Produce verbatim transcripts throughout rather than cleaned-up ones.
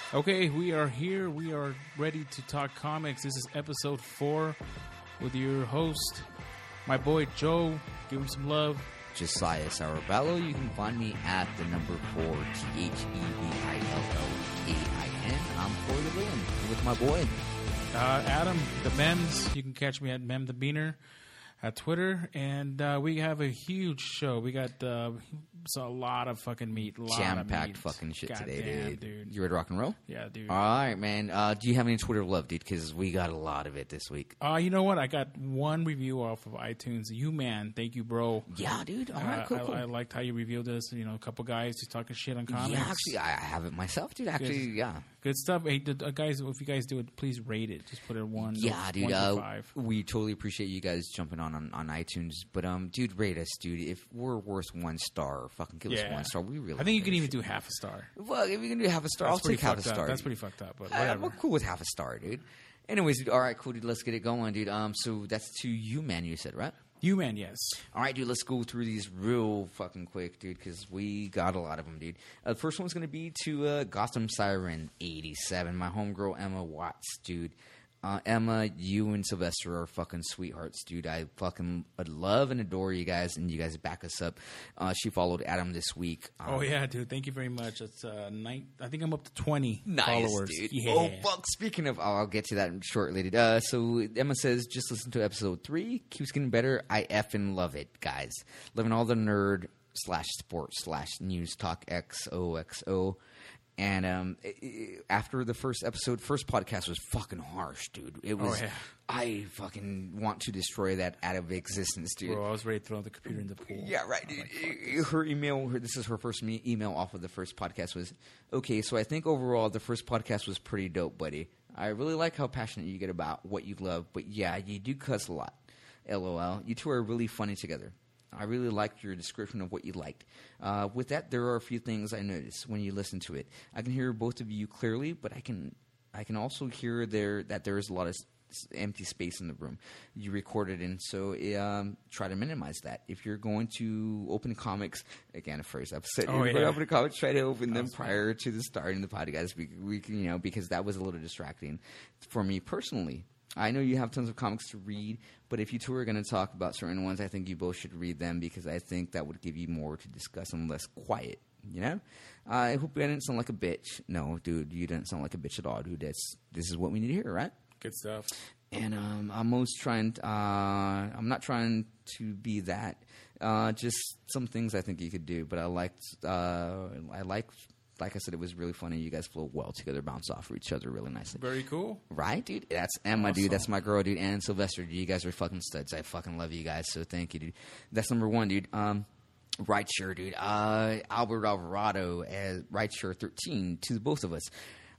Okay, we are here. We are ready to talk comics. This is episode four with your host, my boy Joe. Give him some love. Josiah Saravello. You can find me at the number four, T H E V I L L K I N. I'm Corey the Villain with my boy. Uh, Adam, the Mems. You can catch me at Mem the Beaner at Twitter. And uh, we have a huge show. We got uh, so a lot of fucking meat. Jam-packed fucking shit God today, damn, dude. dude. You ready to rock and roll? Yeah, dude. All right, man. Uh, do you have any Twitter love, dude? Because we got a lot of it this week. Uh, you know what? I got one review off of iTunes. You, man. Thank you, bro. Yeah, dude. All right, uh, cool, I, cool. I liked how you reviewed this. You know, a couple guys just talking shit on comics. Yeah, actually, I have it myself, dude. Actually, Good. yeah. Good stuff. Hey, the, uh, guys, if you guys do it, please rate it. Just put it one. Yeah, dude. One to Uh, five. we totally appreciate you guys jumping on, on on iTunes. But um, dude, rate us, dude. If we're worth one star, fucking give us Yeah. one star. We really. I think you can appreciate even it. do half a star. Well, if we can do half a star, That's I'll pretty take half a fucked up. star. That's dude. pretty fucked up, but Uh, whatever. we're cool with half a star, dude. Anyways, dude, all right, cool, dude. Let's get it going, dude. Um, so that's to you, man. You said, right? You, man, yes. All right, dude. Let's go through these real fucking quick, dude, because we got a lot of them, dude. Uh, the first one's gonna be to uh, Gotham Siren eighty-seven. My homegirl Emma Watts, dude. Uh, Emma, you and Sylvester are fucking sweethearts, dude. I fucking love and adore you guys, and you guys back us up. Uh, she followed Adam this week. Um, Oh yeah, dude. Thank you very much. It's uh, nine, I think I'm up to twenty Nice, followers. dude. Yeah. Oh, fuck. Speaking of, oh, I'll get to that shortly, dude. Uh, so Emma says, just listen to episode three. Keeps getting better. I effing love it, guys. Loving all the nerd slash sports slash news talk X O X O. And um, i- i- after the first episode, first podcast was fucking harsh, dude. It was. Oh, yeah. I fucking want to destroy that out of existence, dude. Bro, I was ready to throw the computer in the pool. Yeah, right. I was like, fuck this. Her email, her, this is her first me- email off of the first podcast was, okay, so I think overall the first podcast was pretty dope, buddy. I really like how passionate you get about what you love, but yeah, you do cuss a lot. LOL. You two are really funny together. I really liked your description of what you liked. Uh, with that, there are a few things I noticed when you listen to it. I can hear both of you clearly, but I can I can also hear there that there is a lot of s- empty space in the room you recorded in. So um, try to minimize that. If you're going to open comics, again, a first episode, Oh, if you're yeah. open comics, try to open them Awesome. prior to the starting of the podcast. We, we can, you know, because that was a little distracting for me personally. I know you have tons of comics to read, but if you two are going to talk about certain ones, I think you both should read them because I think that would give you more to discuss and less quiet, you know? Uh, I hope I didn't sound like a bitch. No, dude, you didn't sound like a bitch at all, dude. That's, this is what we need to hear, right? Good stuff. And um, I'm most trying. Uh, I'm not trying to be that. Uh, just some things I think you could do. But I liked. Uh, I like. Like I said, it was really funny. You guys flow well together, bounce off of each other really nicely. Very cool. Right, dude? That's Emma, Awesome. dude. That's my girl, dude. And Sylvester, dude. You guys are fucking studs. I fucking love you guys. So thank you, dude. That's number one, dude. Um, right sure, dude. Uh, Albert Alvarado as right sure thirteen to the both of us.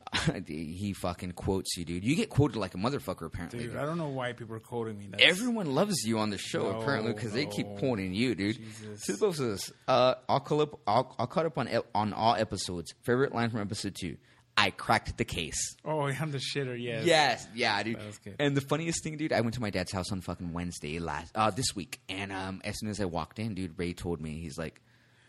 He fucking quotes you, dude. You get quoted like a motherfucker, apparently. Dude, I don't know why people are quoting me. That's, Everyone loves you on the show, No, apparently, because they keep no. quoting you, dude. Jesus. To both of us, uh, I'll call up. I'll, I'll caught up on ep- on all episodes. Favorite line from episode two: I cracked the case. Oh, I'm the shitter, yes. Yes, yeah, dude. That was good. And the funniest thing, dude, I went to my dad's house on fucking Wednesday last uh, this week, and um, as soon as I walked in, dude, Ray told me, he's like,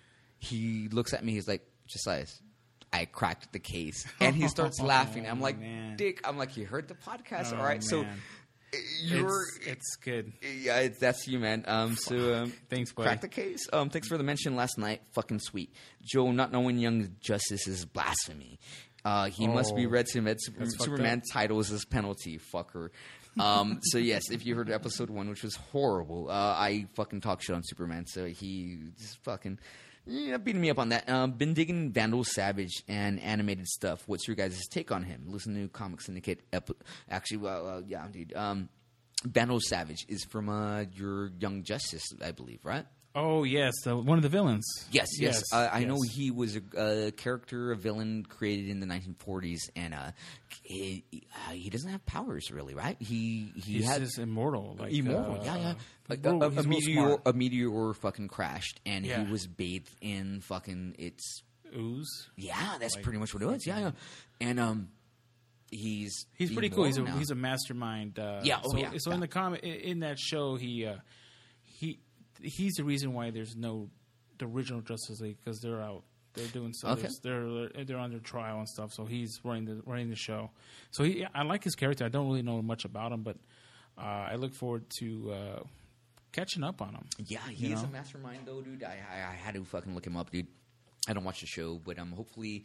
he looks at me, he's like, Josiah, I cracked the case, and he starts laughing. I'm like, man. Dick, I'm like, you heard the podcast, Oh, all right? So man. you're. It's, it's good. Yeah, it's, that's you, man. Um, so um, Thanks, buddy. crack the case. Um, thanks for the mention last night. Fucking sweet, Joe. Not knowing Young Justice is blasphemy. Uh, he must be Oh, read to med- that's fucked Superman up. titles as penalty, fucker. Um, so yes, if you heard episode one, which was horrible, uh, I fucking talk shit on Superman. So he just fucking. Yeah, beating me up on that. Um, been digging Vandal Savage and animated stuff. What's your guys' take on him? Listen to Comic Syndicate. Ep- Actually, well, uh, yeah, dude. Um, Vandal Savage is from uh, your Young Justice, I believe, right? Oh, yes. Uh, one of the villains. Yes, yes. Yes, uh, I yes. know he was a, a character, a villain created in the nineteen forties, and uh, he, uh, he doesn't have powers, really, right? He he He's had just immortal. Like, immortal, uh, yeah, yeah. A, real- a- a he's real meteor, smart. a meteor fucking crashed, and Yeah. he was bathed in fucking its. Ooze. Yeah, that's Like, pretty much what it was. Yeah, yeah. And um, he's He's pretty cool. He's a immortal now. he's a mastermind. Uh, Yeah, oh, so, yeah, So yeah. in the comic, in in that show, he uh, he he's the reason why there's no the original Justice League because they're out They're doing so. Okay. They're they're under trial and stuff. So he's running the running the show. So he, I like his character. I don't really know much about him, but uh, I look forward to uh, catching up on him. Yeah, he you is know? a mastermind, though, dude. I, I I had to fucking look him up, dude. I don't watch the show, but um, hopefully,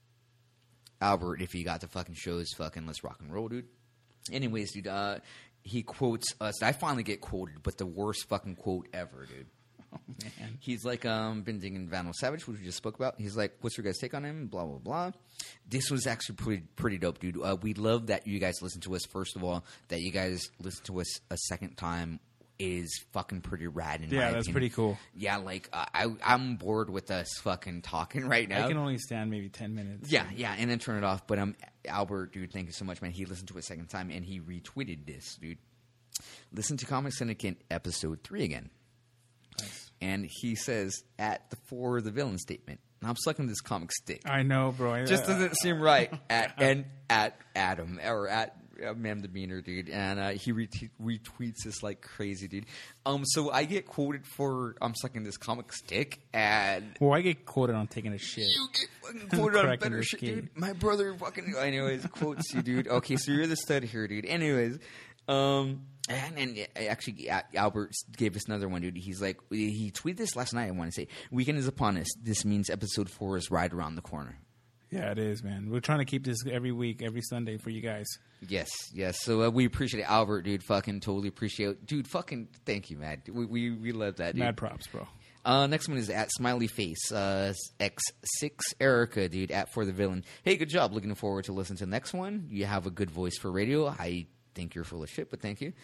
Albert, if he got the fucking shows, fucking let's rock and roll, dude. Anyways, dude, uh, he quotes us. I finally get quoted, but the worst fucking quote ever, dude. Oh, man. He's like, um, been digging Vandal Savage, which we just spoke about. He's like, what's your guys' take on him? Blah, blah, blah. This was actually pretty pretty dope, dude. Uh, we love that you guys listen to us, first of all. That you guys listen to us a second time is fucking pretty rad in my Yeah, that's opinion. pretty cool. Yeah, like, uh, I, I'm bored with us fucking talking right now. I can only stand maybe ten minutes. Yeah, yeah, and then turn it off. But um, Albert, dude, thank you so much, man. He listened to it a second time, and he retweeted this, dude. Listen to Comic Syndicate episode three again. Nice. And he says, at the for the villain statement, and I'm sucking this comic stick. I know, bro. I, Just uh, doesn't seem right at and at Adam or at uh, Ma'am the Beaner, dude. And uh, he ret- retweets this like crazy, dude. Um, so I get quoted for I'm sucking this comic stick, and Well, I get quoted on taking a shit. you get fucking quoted on Cracking better the shit, skate. dude. My brother fucking, anyways, quotes you, dude. Okay, so you're the stud here, dude. Anyways, um, and, and actually, Albert gave us another one, dude. He's like, he tweeted this last night. I want to say, weekend is upon us. This means episode four is right around the corner. Yeah, it is, man. We're trying to keep this every week, every Sunday for you guys. Yes, yes. So uh, we appreciate it, Albert, dude. Fucking totally appreciate it, dude. Fucking thank you, man. We we, we love that, dude. Mad props, bro. Uh, next one is at Smiley Face uh, X six Erica, dude. At for the villain. Hey, good job. Looking forward to listening to the next one. You have a good voice for radio. I think you're full of shit, but thank you.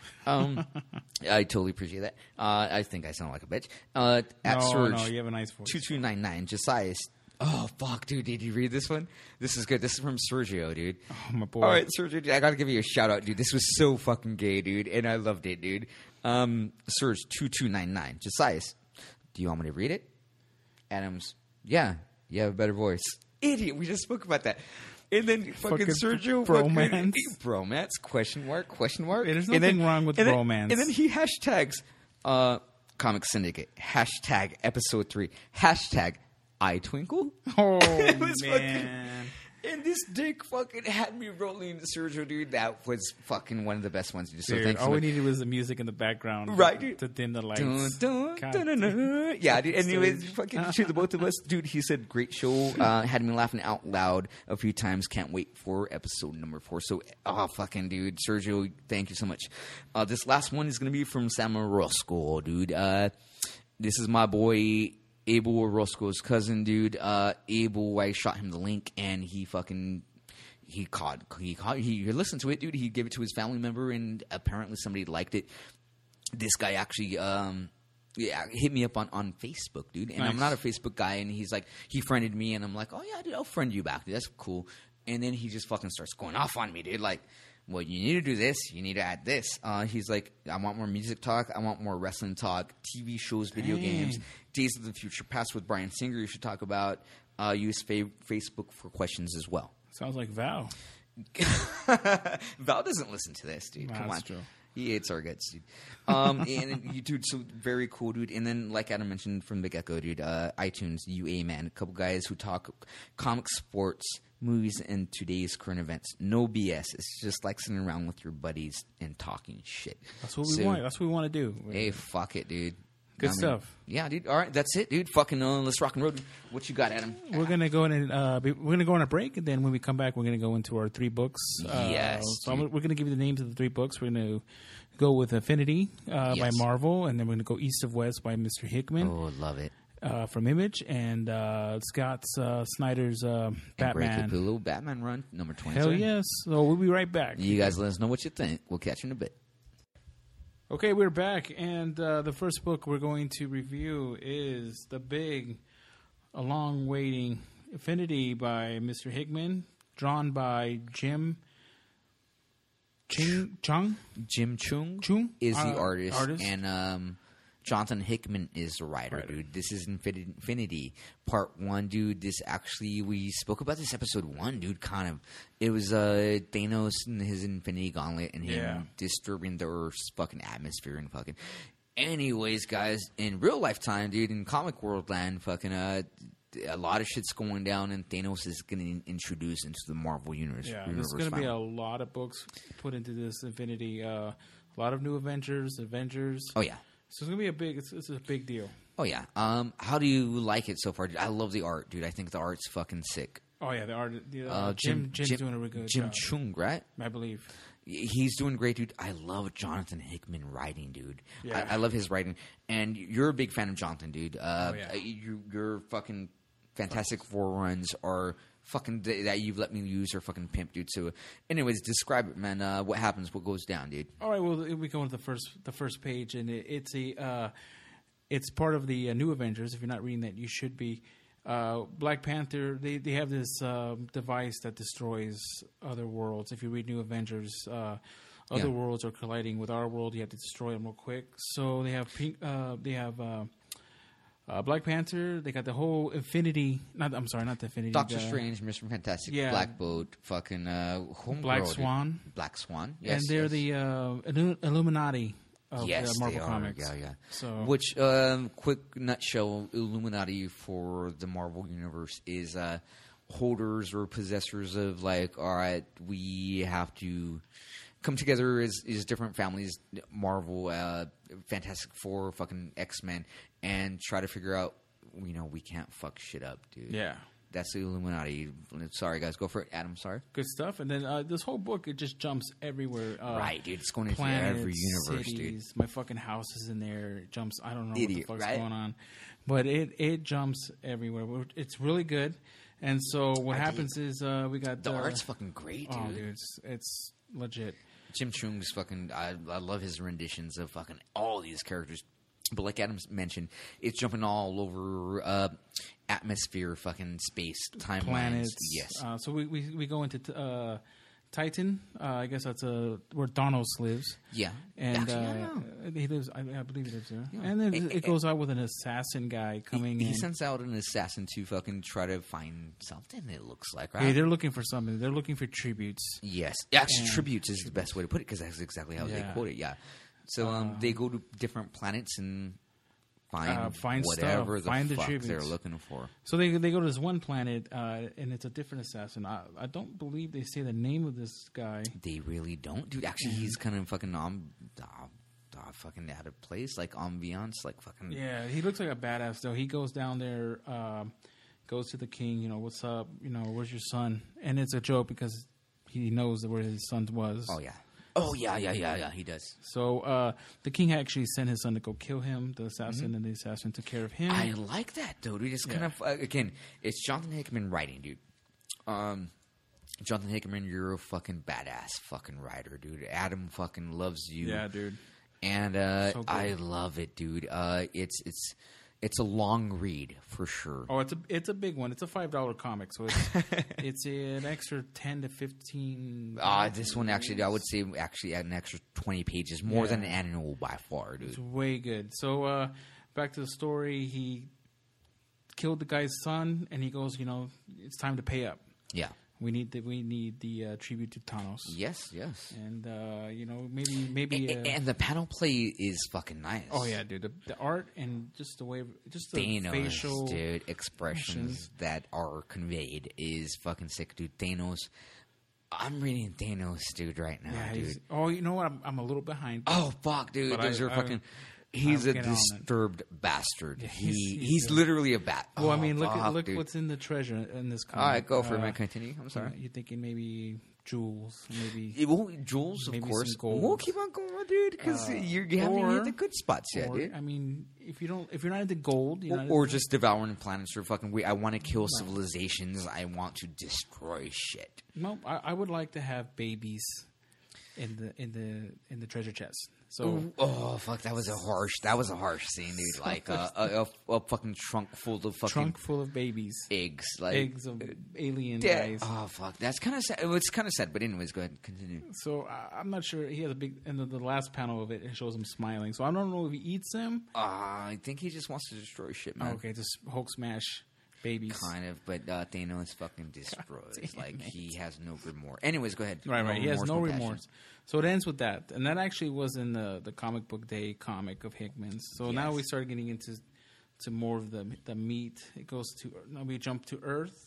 Um, I totally appreciate that. Uh, I think I sound like a bitch. Uh, at No, Surge no, you have a nice voice. two two nine nine Josiah. Oh fuck, dude! Did you read this one? This is good. This is from Sergio, dude. Oh, my boy. All right, Sergio, dude, I gotta give you a shout out, dude. This was so fucking gay, dude, and I loved it, dude. Um, Surge two two nine nine Josiah. Do you want me to read it? Adams. Yeah, you have a better voice. Idiot. We just spoke about that. And then fucking, Fucking Sergio bromance. fucking bromance question mark question mark. There's And nothing then- wrong with and then- bromance. And then he hashtags uh, Comic Syndicate hashtag episode three hashtag I twinkle. Oh, It was man. And this dick fucking had me rolling Sergio, dude. That was fucking one of the best ones, dude. So Dude, thanks so all we much. needed was the music in the background. Right, to, dude. to dim the lights. Dun, dun, God dun, dun, dun. Yeah, dude. Anyways, Stage. fucking to the both of us, dude. He said, "Great show." Uh, had me laughing out loud a few times. Can't wait for episode number four. So, oh, fucking dude, Sergio, thank you so much. Uh, this last one is gonna be from Sam Orozco, dude. Uh, this is my boy Abel Orozco's cousin, dude. Uh, Abel, I shot him the link, and he fucking. He caught, he caught, he listened to it, dude. He gave it to his family member, and apparently somebody liked it. This guy actually, um, yeah, hit me up on, on Facebook, dude. And Nice. I'm not a Facebook guy, and he's like, he friended me, and I'm like, oh yeah, dude, I'll friend you back, dude. That's cool. And then he just fucking starts going off on me, dude. Like, well, you need to do this, you need to add this. Uh, he's like, I want more music talk, I want more wrestling talk, T V shows, video Dang. games, Days of the Future Past with Bryan Singer. You should talk about. Uh, use fa- Facebook for questions as well. Sounds like Val. Val doesn't listen to this, dude. Nah, Come on. that's true. He hates our guts, dude. Um, and you, dude, so very cool, dude. And then, like Adam mentioned from the get-go, dude, uh, iTunes, U A man, a couple guys who talk comic sports, movies, and today's current events. No B S. It's just like sitting around with your buddies and talking shit. That's what we So, want. That's what we want to do. Hey, fuck it, dude. Good I mean, stuff. Yeah, dude. All right, that's it, dude. Fucking uh, let's rock and roll. Dude. What you got, Adam? We're gonna go in and uh, be, we're gonna go on a break, and then when we come back, we're gonna go into our three books. Uh, Yes, so I'm, dude. we're gonna give you the names of the three books. We're gonna go with Affinity uh, by Yes. Marvel, and then we're gonna go East of West by Mister Hickman Oh, love it. uh, from Image, and uh, Scott's uh, Snyder's uh, Batman. Capullo, Batman run number twenty. Hell yes! So we'll be right back. You guys let us know what you think. We'll catch you in a bit. Okay, we're back, and uh, the first book we're going to review is the big, a long-waiting Affinity by Mister Hickman, drawn by Jim Ching Chung. Jim Chung, Chung? is the Uh, artist, artist. and um, Jonathan Hickman is the writer, Writer. dude. This is Infin- Infinity Part One, dude. This actually, we spoke about this episode one, dude. Kind of, it was uh, Thanos and his Infinity Gauntlet, and him Yeah. disturbing the Earth's fucking atmosphere and fucking. Anyways, guys, in real lifetime, dude, in comic world land, fucking uh. a lot of shit's going down, and Thanos is getting introduced into the Marvel universe. Yeah, universe there's going to be a finally. lot of books put into this Infinity. Uh, a lot of new Avengers, Avengers. Oh yeah. So it's going to be a big. It's, it's a big deal. Oh yeah. Um, how do you like it so far? Dude? I love the art, dude. I think the art's fucking sick. Oh yeah, the art. The, uh, Uh, Jim, Jim, Jim's Jim, doing a really good Jim job. Chung, right? I believe. He's doing great, dude. I love Jonathan Hickman writing, dude. Yeah. I, I love his writing. And you're a big fan of Jonathan, dude. Uh, Oh, yeah. you, your fucking Fantastic Four runs are fucking that you've let me use are fucking pimp, dude. So, anyways, describe it, man. Uh, what happens? What goes down, dude? All right. Well, we go into the first the first page, and it, it's a uh, it's part of the uh, New Avengers. If you're not reading that, you should be. Uh, Black Panther. They they have this um, device that destroys other worlds. If you read New Avengers, uh, other Yeah. worlds are colliding with our world. You have to destroy them real quick. So they have pink. Uh, they have. Uh, Uh, Black Panther, they got the whole Infinity. Not, I'm sorry, not the Infinity. Doctor the, Strange, Mister Fantastic, Yeah. Black Bolt, fucking uh, Homegirl, Black dude. Swan. Black Swan. Yes, and they're yes. the uh, Illu- Illuminati of yes, the Marvel they are. Comics. Yeah, yeah. So, Which, um, quick nutshell, Illuminati for the Marvel Universe is uh, holders or possessors of, like, all right, we have to come together as, as different families, Marvel, uh, Fantastic Four, fucking X-Men, and try to figure out, you know, we can't fuck shit up, dude. yeah, That's the Illuminati. Sorry, guys. Go for it. Adam, sorry. good stuff. And then uh, this whole book, it just jumps everywhere. Uh, right, dude. It's going into planets, every universe, cities, My fucking house is in there. It jumps. I don't know Idiot, what the fuck's right? going on, but it it jumps everywhere. It's really good. And so what I happens is uh, we got dude. The uh, art's fucking great, dude. Oh, dude, it's, it's legit. Jim Chung's fucking. I, I love his renditions of fucking all these characters. But like Adam mentioned, it's jumping all over uh, atmosphere, fucking space, timelines. Planets. Yes. Uh, so we, we we go into uh, Titan. Uh, I guess that's uh, where Thanos lives. Yeah. And Actually, I uh, don't know. he lives. I, I believe he lives there. Yeah. And then Eh, it eh, goes out with an assassin guy coming he, he in. sends out an assassin to fucking try to find something. It looks like, right? Hey, they're looking for something. They're looking for tributes. Yes, actually, And- tributes is the best way to put it because that's exactly how they Yeah. quote it. Yeah. So um, they go to different planets and find, Uh, find whatever stuff. the Find the fuck tributes. they're looking for. So they they go to this one planet, uh, and it's a different assassin. I, I don't believe they say the name of this guy. They really don't, dude. Actually, he's kind of fucking um, uh, uh, fucking out of place, like ambiance, like fucking. Yeah, he looks like a badass though. He goes down there, um, goes to the king. You know, what's up? You know, where's your son? And it's a joke because he knows where his son was. Oh yeah. Oh yeah, yeah, yeah, yeah. He does. So uh, the king actually sent his son to go kill him, the assassin, and the assassin took care of him. I like that, though, dude. It's kind Yeah. of uh, again, it's Jonathan Hickman writing, dude. Um, Jonathan Hickman, you're a fucking badass fucking writer, dude. Adam fucking loves you. yeah, dude. And uh, So good. I love it, dude. Uh, it's it's it's a long read for sure. Oh, it's a it's a big one. It's a five dollar comic, so it's it's an extra ten to fifteen. Uh, this one actually, I would say, actually had an extra twenty pages, more Yeah. than an annual by far, It's dude. way good. So uh, back to the story. He killed the guy's son, and he goes, you know, it's time to pay up. Yeah. We need the we need the uh, tribute to Thanos. Yes, yes. And uh, you know, maybe maybe. A- Uh, and the panel play is fucking nice. oh yeah, dude. The, the art and just the way, just the Thanos, facial. dude, expressions motions. that are conveyed is fucking sick, dude. Thanos. I'm reading Thanos, dude, right now, Yeah. dude. He's, oh, you know what? I'm, I'm a little behind. Oh fuck, dude! But Those I- are I- fucking. He's I'll a get on it. disturbed bastard. Yeah, he he's- he's, he's a- literally a bat. Well, I Oh, mean, look fuck, at look dude. what's in the treasure in this comic. All right, go for it, Uh, man. Continue. I'm sorry. You're thinking maybe jewels, maybe. It won't, Jules, of Maybe course. some gold. We'll keep on going, dude, because Uh, you're you haven't or- hit the good spots yet, or, dude. I mean, if you don't, if you're not into gold, you're Or, not or into- just devouring planets or fucking. We, I want to kill civilizations. I want to destroy shit. no. I, I would like to have babies in the in the in the treasure chest. So Ooh, oh fuck! That was a harsh. That was a harsh scene, dude. Like uh, a, a, a fucking trunk full of fucking trunk full of babies, eggs. Like eggs of alien Yeah. guys. Oh fuck! That's kind of sad. It's kind of sad, but anyways, go ahead and continue. So I, I'm not sure. He has a big. And the, the last panel of it, it shows him smiling. So I don't know if he eats them. Uh, I think he just wants to destroy shit, man. Okay, just Hulk smash babies. Kind of, but uh, Thanos fucking destroys. damn Like it. he has no remorse. Anyways, go ahead. Right, right. He has no compassion. remorse. So it ends with that, and that actually was in the the comic book day comic of Hickman's. So now Yes. we started getting into to more of the the meat. It goes to now we jump to Earth,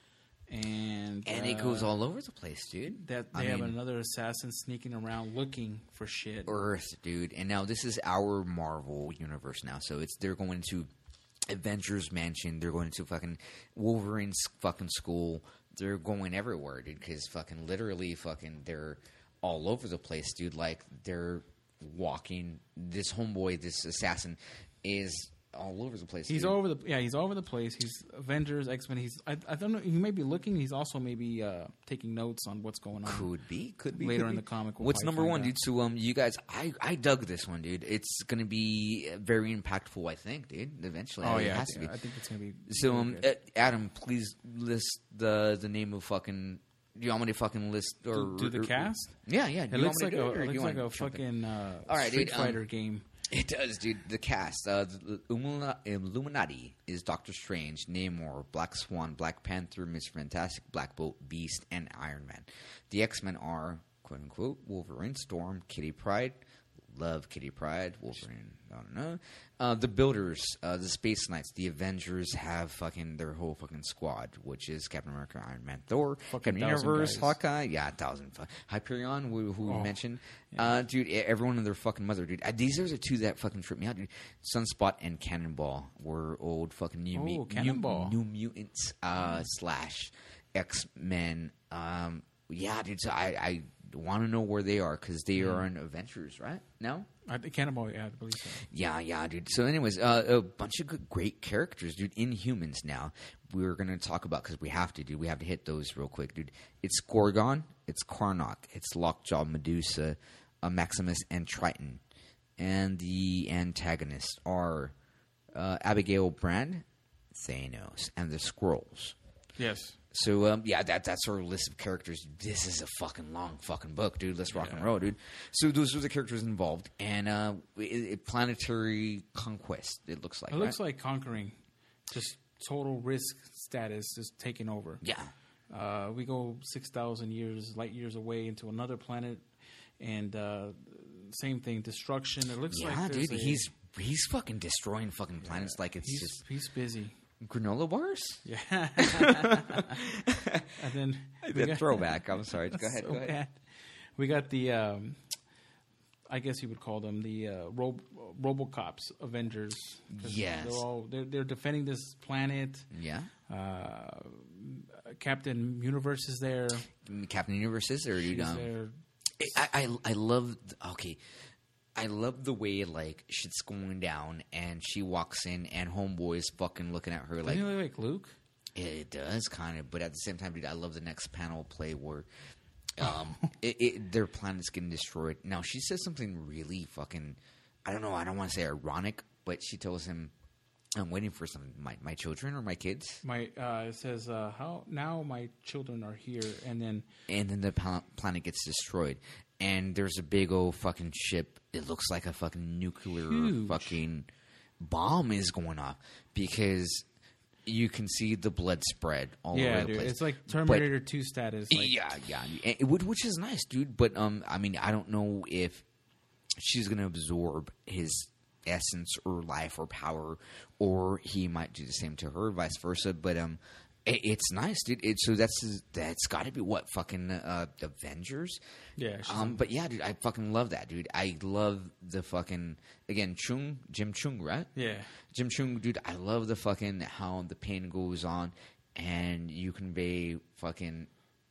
and And uh, it goes all over the place, dude. That I they have mean- another assassin sneaking around looking for shit. Earth, dude. And now this is our Marvel universe now. So it's they're going to Avengers Mansion. They're going to fucking Wolverine's fucking school. They're going everywhere, dude. Because fucking literally, fucking they're all over the place, dude. Like they're walking. This homeboy, this assassin, is all over the place. He's dude. all over the yeah. He's all over the place. He's Avengers, X Men. He's I, I don't know. He may be looking. He's also maybe uh, taking notes on what's going on. Could be, could be Later could in be. the comic, we'll What's probably number find one, out. dude? So, um, you guys, I, I dug this one, dude. It's gonna be very impactful, I think, dude. Eventually, Oh it yeah, I has to think, be. I think it's gonna be So, really um, good. uh, Adam, please list the the name of fucking. Do you want me to fucking list or do, do the or- cast. Yeah, yeah. It Do you looks want like me a to do it, or it do you looks like wanna a jump in? fucking uh, All right, Street dude, um, Fighter game. It does, dude. The cast, uh, the Illumina- Illuminati is Doctor Strange, Namor, Black Swan, Black Panther, Mister Fantastic, Black Bolt, Beast, and Iron Man. The X-Men are, quote unquote, Wolverine, Storm, Kitty Pryde. Love Kitty Pryde, Wolverine, I don't know. Uh, the Builders, uh, the Space Knights, the Avengers have fucking their whole fucking squad, which is Captain America, Iron Man, Thor, Fucking Captain thousand Universe, guys. Hawkeye, yeah, a thousand. fu- Hyperion, who, who Oh, we mentioned. Uh, dude, e- everyone and their fucking mother, dude. Uh, these are the two that fucking trip me out, dude. Sunspot and Cannonball were old fucking new, Oh, mu- Cannonball. new, new mutants uh, slash X Men. Um, yeah, dude. So I, I want to know where they are because they Hmm. are in Adventures, right? No. I think Cannonball. Yeah, I believe so. Yeah, yeah, dude. So, anyways, uh, a bunch of good, great characters, dude. Inhumans. Now we're gonna talk about because we have to, dude. We have to hit those real quick, dude. It's Gorgon, it's Karnak, it's Lockjaw, Medusa, uh, Maximus, and Triton. And the antagonists are uh, Abigail Brand, Thanos, and the Skrulls. Yes. So um, yeah, that that's our list of characters. This is a fucking long fucking book, dude. Let's rock and roll, dude. So those are the characters involved, and uh, it, it- planetary conquest. It looks like. It looks right? like conquering, just total risk status, just taking over. Yeah. Uh, we go six thousand years, light years away into another planet, and uh, same thing, destruction. It looks Yeah, like dude. there's a- He's he's fucking destroying fucking planets like it's he's just he's busy. granola bars. Yeah. And then we The got- throwback. I'm sorry. Go ahead. so go ahead. bad. We got the, um, I guess you would call them the uh, Rob- RoboCops Avengers. 'Cause Yes. they're all they're, they're defending this planet. Yeah. Uh, Captain Universe is there. Captain Universe is there, dude. She's Um, there. I, I I love okay. I love the way like shit's going down and she walks in and homeboy's fucking looking at her like Doesn't he look like Luke? it does kind of, but at the same time, dude, I love the next panel play where um it, it, their planet's getting destroyed. Now she says something really fucking I don't know, I don't want to say ironic, but she tells him I'm waiting for some my my children or my kids. My uh, it says uh, how now my children are here, and then And then the pla- planet gets destroyed. And there's a big old fucking ship. It looks like a fucking nuclear Huge. fucking bomb is going off because you can see the blood spread all yeah, over the dude, place. it's like Terminator Two status. Like, yeah, yeah, and- which, which is nice, dude. But um, I mean, I don't know if she's gonna absorb his essence or life or power, or he might do the same to her, vice versa. But um, it, it's nice, dude. It, so that's that's got to be what fucking uh, Avengers. Yeah, she's Um, but yeah, dude, I fucking love that, dude. I love the fucking again Chung Jim Chung, right? yeah. Jim Chung, dude, I love the fucking how the pain goes on, and you convey fucking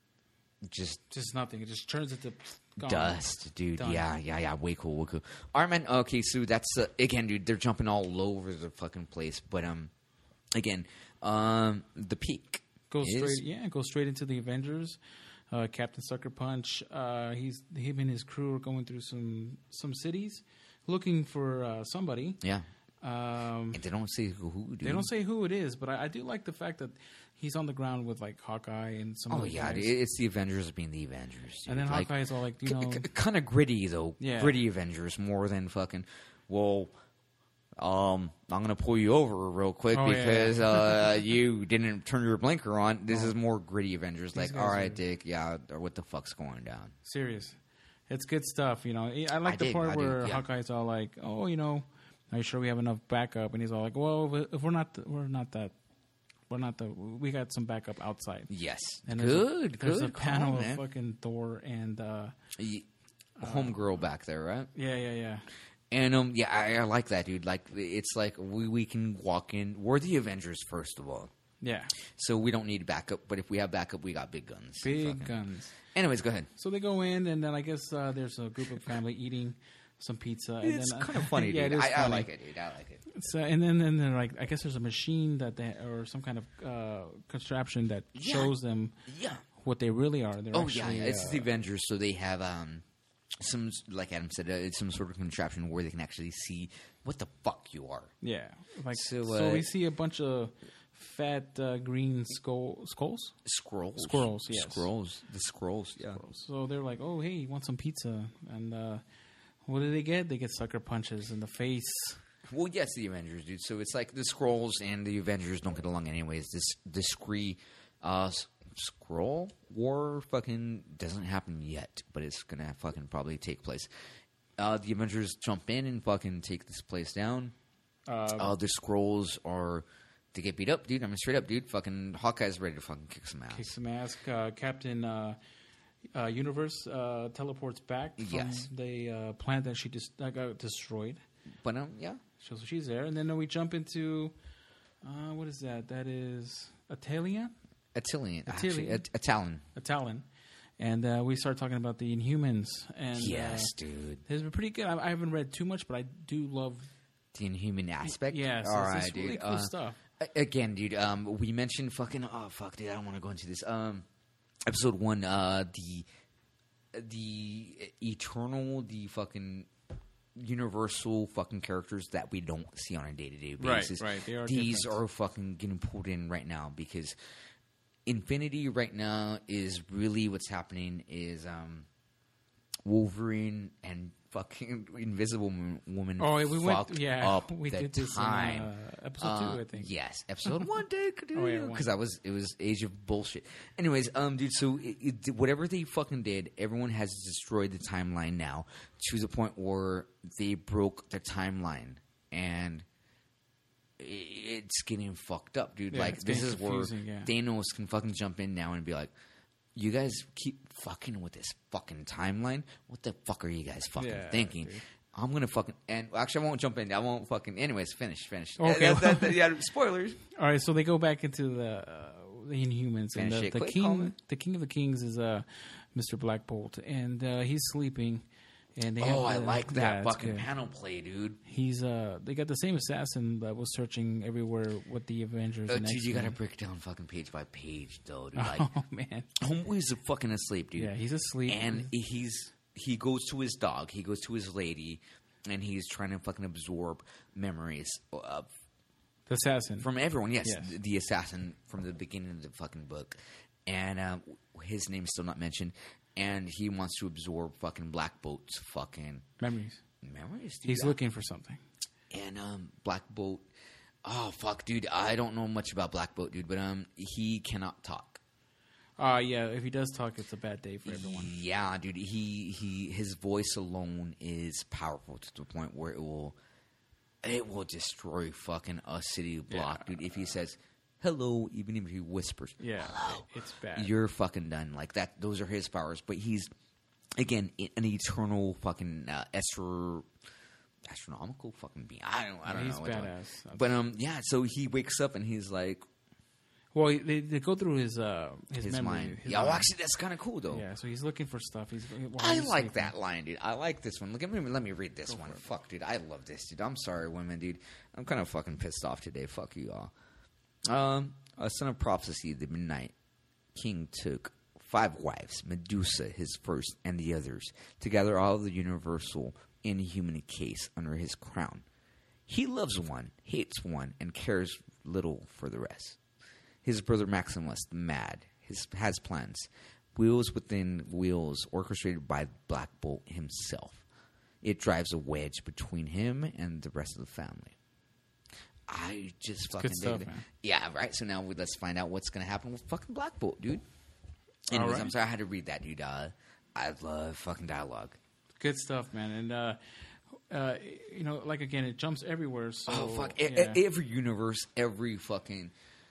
just Just nothing. It just turns into gone. dust, dude. Done. Yeah, yeah, yeah. Way cool, way cool. All right, man. Okay, so that's uh, again, dude. They're jumping all over the fucking place, but um, again, um, the peak Goes is- straight, yeah, goes straight into the Avengers. Uh, Captain Sucker Punch. Uh, he's him and his crew are going through some some cities, looking for uh, somebody. Yeah, Um, and they don't say who, who dude. they don't say who it is, but I, I do like the fact that he's on the ground with like Hawkeye and some. Oh other yeah, guys. dude, it's the Avengers being the Avengers, dude. And then like, Hawkeye's all like, you know, kind of gritty though. Yeah. Gritty Avengers more than fucking. Well, um, I'm gonna pull you over real quick Oh, yeah, because yeah. uh, you didn't turn your blinker on. This is more gritty Avengers. These Like, guys all right, are- Dick, yeah, or what the fuck's going down? serious. It's good stuff, you know. I like I the dig, part I dig, where yeah. Hawkeye's all like, "Oh, you know, Are you sure we have enough backup? And he's all like, well, if we're not, we're not that, we're not the, we got some backup outside. Yes. And good, there's a, good. There's a Calm, panel man. of fucking Thor and, uh, Homegirl back there, right? yeah, yeah, yeah. And um, yeah, I, I like that, dude. Like, it's like we, we can walk in. We're the Avengers, first of all. Yeah. So we don't need backup. But if we have backup, we got big guns. Big Fucking. guns. Anyways, go ahead. So they go in, and then I guess uh, there's a group of family eating some pizza. And It's then, uh, kind of funny, yeah, dude. it is I, I funny. like it, dude. I like it. So, and then and then like I guess there's a machine that they or some kind of uh, contraption that Yeah. shows them Yeah. what they really are. They're Oh, actually, yeah, yeah. It's uh, the Avengers, so they have um, some, like Adam said, uh, it's some sort of contraption where they can actually see what the fuck you are. yeah. Like So, so, uh, we see a bunch of fat uh, green skull, skulls. Scrolls. Squirrels, yes. Scrolls. The scrolls, yeah. So they're like, "Oh, hey, you want some pizza?" And uh, what do they get? They get sucker punches in the face. Well, yes, the Avengers, dude. So it's like the Skrulls and the Avengers don't get along anyways. This this Scree uh, s- Skrull war fucking doesn't happen yet, but it's gonna fucking probably take place. Uh, the Avengers jump in and fucking take this place down. Uh, Uh, the Skrulls are they get beat up, dude. I mean, straight up, dude. Fucking Hawkeye's ready to fucking kick some ass. Kick some ass. Uh, Captain uh, uh, Universe uh, teleports back from Yes. the uh, planet that she dis- that got destroyed. But um, yeah, So she's there, and then we jump into uh, what is that? That is Atalian, Attilian, actually, Attilian. At- Italian. Atalin, and uh, we start talking about the Inhumans. And Yes, uh, dude. it's been pretty good. I, I haven't read too much, but I do love. The Inhuman aspect. Yeah, so all it's, right, it's really dude. cool Uh, stuff. A- Again, dude, um, we mentioned fucking. Oh fuck, dude, I don't want to go into this. Um, episode one, uh, the the eternal, the fucking universal fucking characters that we don't see on a day to day Right, basis. right, they are These different. are fucking getting pulled in right now because Infinity right now is really what's happening is um, Wolverine and fucking Invisible M- Woman. Oh, we went. fucked Yeah, up we the did this time. in uh, episode Uh, two, I think. Yes, episode one, dude. Oh, yeah, one. Because I was, it was Age of Bullshit. Anyways, um, dude. So it, it, whatever they fucking did, everyone has destroyed the timeline now to the point where they broke the timeline, and i- it's getting fucked up, dude. Yeah, like it's this getting is where confusing, yeah. Thanos can fucking jump in now and be like, "You guys keep fucking with this fucking timeline. What the fuck are you guys fucking Yeah, thinking?" dude. I'm gonna fucking and actually I won't jump in. I won't fucking. Anyways, finish, finish. Okay. That- that- that- yeah, spoilers. All right, so they go back into the uh, the Inhumans, and Finish the, it the quick, king, Coleman. the king of the kings, is uh, Mister Black Bolt, and uh, he's sleeping. And they have Oh, I the- like yeah, that it's fucking good. panel play, dude. He's uh, they got the same assassin that was searching everywhere with the Avengers. Uh, and dude, you X-Men. gotta break it down fucking page by page, though, dude. Like, Oh man, homeboy's fucking asleep, dude. yeah, he's asleep. and he's he goes to his dog, he goes to his lady, and he's trying to fucking absorb memories of the assassin. from everyone. Yes, Yes. The, the assassin from the beginning of the fucking book, and um, his name is still not mentioned. And he wants to absorb fucking Black Bolt's fucking memories. memories. Dude. He's looking for something. And um, Black Bolt. Oh fuck, dude! I don't know much about Black Bolt, dude, but um, he cannot talk. Uh yeah, if he does talk, it's a bad day for everyone. Yeah, dude. He he. His voice alone is powerful to the point where it will, it will destroy fucking a city block, Yeah. dude. If he says hello, even if he whispers, Yeah, it's bad. you're fucking done. Like that. Those are his powers. But he's again an eternal fucking uh, astro, astronomical fucking being. I don't. I don't he's know. what to- badass. But um, yeah. So he wakes up and he's like Well, they, they go through his uh his, his memory. mind. his Yeah. Well, mind. actually, that's kind of cool though. Yeah, so he's looking for stuff. He's. while I he's like sleeping. that line, dude. I like this one. Look at me. Let me read this one. Fuck, dude. I love this, dude. I'm sorry, women, dude. I'm kind of fucking pissed off today. Fuck you all. Um, a son of prophecy, the midnight king took five wives, Medusa, his first, and the others, to gather all the universal inhuman case under his crown. He loves one, hates one, and cares little for the rest. His brother Maximus, the mad, his, has plans. Wheels within wheels, orchestrated by Black Bolt himself. It drives a wedge between him and the rest of the family. I just fucking good stuff, dig it. man. Yeah, right. So now we, let's find out what's going to happen with fucking Black Bolt, dude. Anyways, All right. I'm sorry I had to read that, dude. Uh, I love fucking dialogue. Good stuff, man. And uh, uh, you know, like again, it jumps everywhere. So, oh fuck! yeah. E- every universe, every fucking.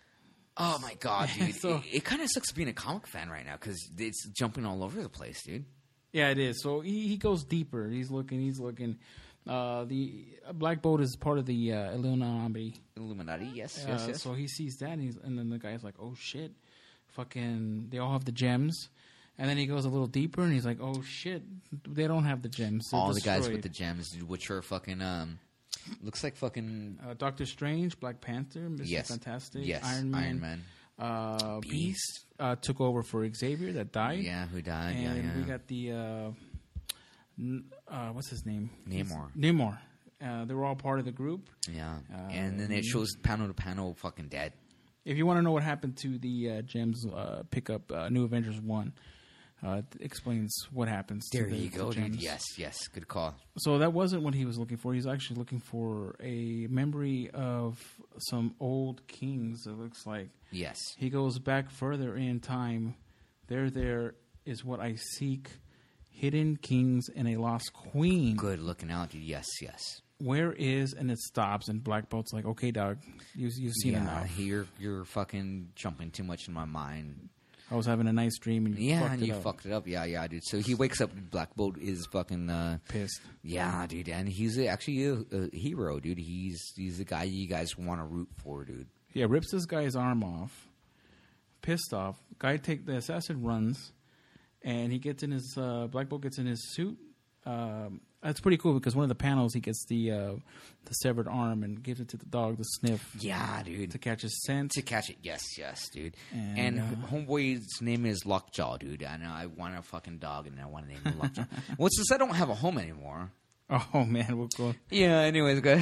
Oh my god, dude! So- it it kind of sucks being a comic fan right now because it's jumping all over the place, dude. Yeah, it is. So he, he goes deeper. He's looking. He's looking. Uh, the Black Bolt is part of the uh, Illuminati. Illuminati, yes, Uh, yes, yes. So he sees that, and, he's, and then the guy's like, "Oh shit, fucking!" They all have the gems, and then he goes a little deeper, and he's like, "Oh shit, they don't have the gems." They're all the guys destroyed." with the gems, dude, which are fucking um, looks like fucking uh, Doctor Strange, Black Panther, Mister yes, Fantastic, yes, Iron Man, Iron Man. Uh, Beast. Beast uh, took over for Xavier that died. Yeah, who died? and yeah, yeah. we got the uh, n- uh, what's his name? Namor. Namor. Uh, they were all part of the group. Yeah, Uh, and then it shows panel to panel fucking dead. If you want to know what happened to the uh, gems, uh, pick up uh, New Avengers one. Uh, it explains what happens. There to the, you go, the dude. gems. Yes, yes, good call. So that wasn't what he was looking for. He's actually looking for a memory of some old kings. It looks like Yes, he goes back further in time. There, there is what I seek: hidden kings and a lost queen. good looking out, dude. Yes, yes. Where is? And it stops. And Black Bolt's like, "Okay, dog, you, you've seen yeah, enough. you're you're fucking jumping too much in my mind. I was having a nice dream, and you Yeah, fucked and it you up." fucked it up. Yeah, yeah, dude. So he wakes up. Black Bolt is fucking. Uh, Pissed. yeah, dude, and he's actually a, a hero, dude. He's he's the guy you guys want to root for, dude. Yeah, rips this guy's arm off. Pissed off. Guy take the assassin runs, and he gets in his uh, Black Bolt gets in his suit. Um, that's pretty cool because one of the panels he gets the uh, the severed arm and gives it to the dog to sniff Yeah, dude. to catch his scent. To catch it, yes, yes, dude. And, And, uh, homeboy's name is Lockjaw, dude. I know I want a fucking dog, and I want to name him Lockjaw. Well, since I don't have a home anymore. Oh man, we'll go. Yeah. Anyways, good.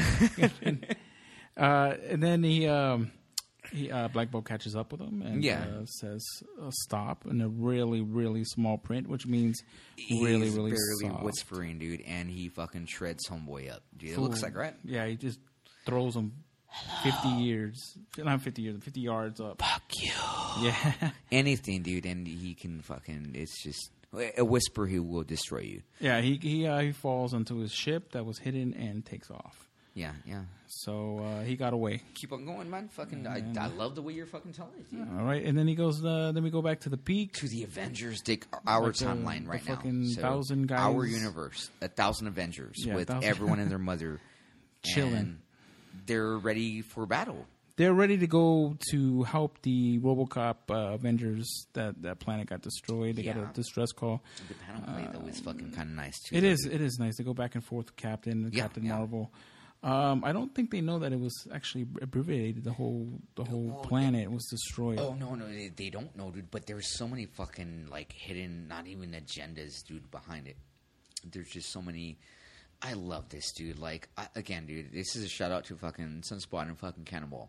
Uh, and then he, um, he uh, Black Bolt catches up with him and Yeah. uh, says uh, stop in a really really small print, which means really He's really barely soft. whispering, dude, and he fucking shreds homeboy up, dude. It Fool. looks like right. Yeah, he just throws him fifty years, not fifty years, fifty yards up. Fuck you. Yeah, Anything, dude, and he can fucking. It's just a whisper. He will destroy you. yeah. He he uh, he falls onto his ship that was hidden and takes off. Yeah, yeah. So uh, he got away. Keep on going, man. Fucking, I, I love the way you're fucking telling it, dude. All right, and then he goes. Uh, then we go back to the peak. To the Avengers, take our Like the- timeline the right fucking now. So thousand guys- Our universe, a thousand Avengers Yeah, with thousand- everyone and their mother Chilling. and they're ready for battle. They're ready to go to help the RoboCop uh, Avengers. That that planet got destroyed. They got Yeah. a distress call. The panel play though is fucking kind of nice too. It though, is. dude. It is nice to go back and forth with Captain and Yeah, Captain yeah. Marvel. Um, I don't think they know that it was actually abbreviated. The whole the whole Well, planet was destroyed. Oh no, no, they, they don't know, dude. But there's so many fucking like hidden, not even agendas, dude, behind it. There's just so many. I love this, dude. Like I, again, dude, this is a shout out to fucking Sunspot and fucking Cannonball.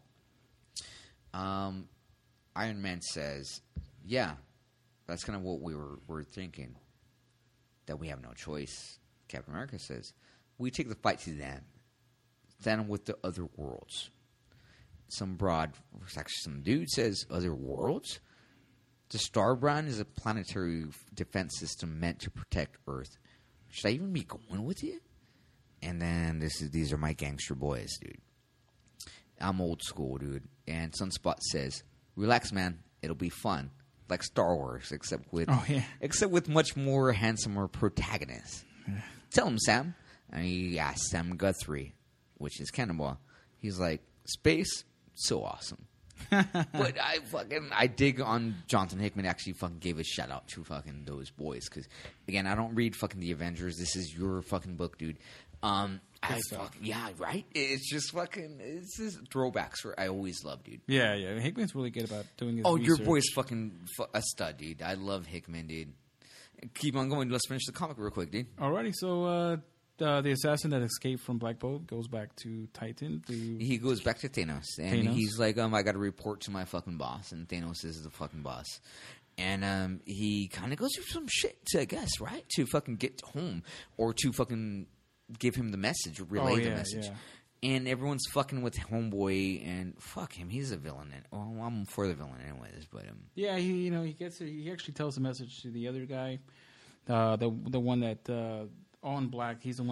Um, Iron Man says, "Yeah, that's kind of what we were were thinking. That we have no choice." Captain America says, "We take the fight to them, then with the other worlds." Some broad, actually, some dude says, "Other worlds." The Starbrand is a planetary defense system meant to protect Earth. Should I even be going with you? And then this is these are my gangster boys, dude. I'm old school, dude. And Sunspot says, "Relax, man. It'll be fun, like Star Wars, except with Oh, yeah. except with much more handsomer protagonists." Tell him, Sam. And he asked Sam Guthrie, which is Cannonball. He's like, "Space, so awesome." But I fucking I dig on Jonathan Hickman. Actually, fucking gave a shout out to fucking those boys because again, I don't read fucking the Avengers. This is your fucking book, dude. Um, I stuff. fuck, yeah, right. It's just fucking it's just throwbacks for I always love, dude. Yeah, yeah. Hickman's really good about doing his Oh, your research. boy's fucking fu- a stud, dude. I love Hickman, dude. Keep on going. Let's finish the comic real quick, dude. Alrighty, so uh, uh, the assassin that escaped from Black Bolt goes back to Titan. To, He goes back to Thanos, and Thanos. he's like, um, I got to report to my fucking boss, and Thanos is the fucking boss. And um, he kind of goes through some shit, I guess, right? To fucking get home, or to fucking give him the message, or relay Oh, the yeah, message. yeah. And everyone's fucking with Homeboy, and fuck him, he's a villain. And, well, I'm for the villain anyways, but um, yeah, he you know he gets it. He actually tells the message to the other guy, uh, the the one that uh, on Black. He's the one that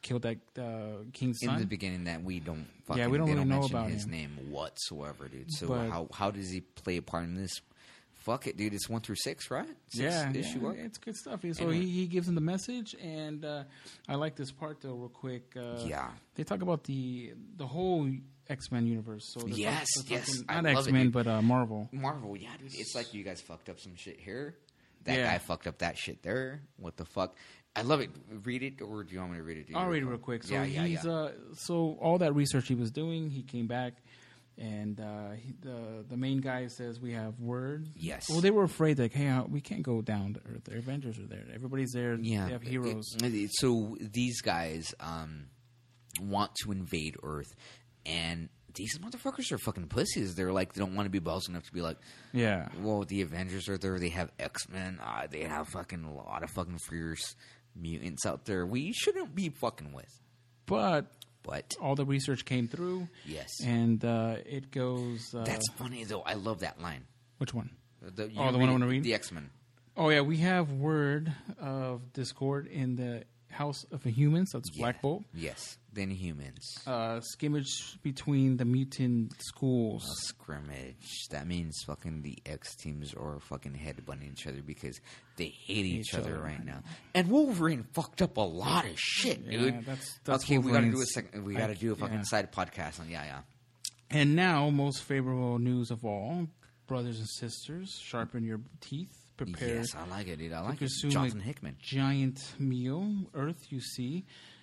killed that uh, king's in son. the beginning that we don't. Fucking, Yeah, we don't they really don't know mention about his him. name whatsoever, dude. So But- how how does he play a part in this? Fuck it, dude. It's one through six, right? Six yeah, issue yeah, arc? it's good stuff. So Anyway. he, he gives him the message, and uh, I like this part though, real quick. Uh, Yeah. they talk about the the whole X Men universe. So they're Yes, talk- they're yes, talking- I not love it, X Men, dude. but uh, Marvel. Marvel, yeah, dude. It's like you guys fucked up some shit here. That Yeah. guy fucked up that shit there. What the fuck? I love it. Read it, or do you want me to read it? to you I'll read it real quick. So yeah, yeah, he's yeah. uh, so all that research he was doing, he came back, and uh, he, the the main guy says we have word. Yes. Well, they were afraid like, hey, uh, we can't go down to Earth. The Avengers are there. Everybody's there. Yeah, they have heroes. It- it- so these guys um, want to invade Earth, and these motherfuckers are fucking pussies. They're like, they don't want to be balls enough to be like, yeah. well, the Avengers are there. They have X Men. Uh, they have fucking a lot of fucking fierce mutants out there. We shouldn't be fucking with. But But all the research came through. yes, And uh, it goes. Uh, that's funny though. I love that line. which one? The, you Oh, the one I it, wanna read? The X Men. Oh yeah, we have word of discord in the House of the Humans. That's Black Bolt. Yes. Then humans. Uh, skimmage between the mutant schools. A scrimmage. That means fucking the X teams are fucking headbutting each other because they hate each, Each other, other, right I now. And Wolverine fucked up a lot of shit, Yeah, dude. that's- that's okay, we gotta do a Wolverine's- second. We I- gotta do a fucking yeah. side podcast on. Yeah, yeah. And now, most favorable news of all, brothers and sisters, sharpen your teeth. Prepare Yes, I like it, dude. I to like it. consume Jonathan a Hickman. giant meal. Earth, you see.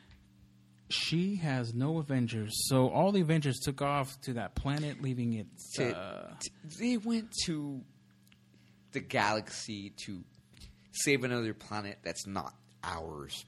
She has no Avengers, so all the Avengers took off to that planet, leaving it. To- Uh, t- they went to the galaxy to save another planet that's not ours,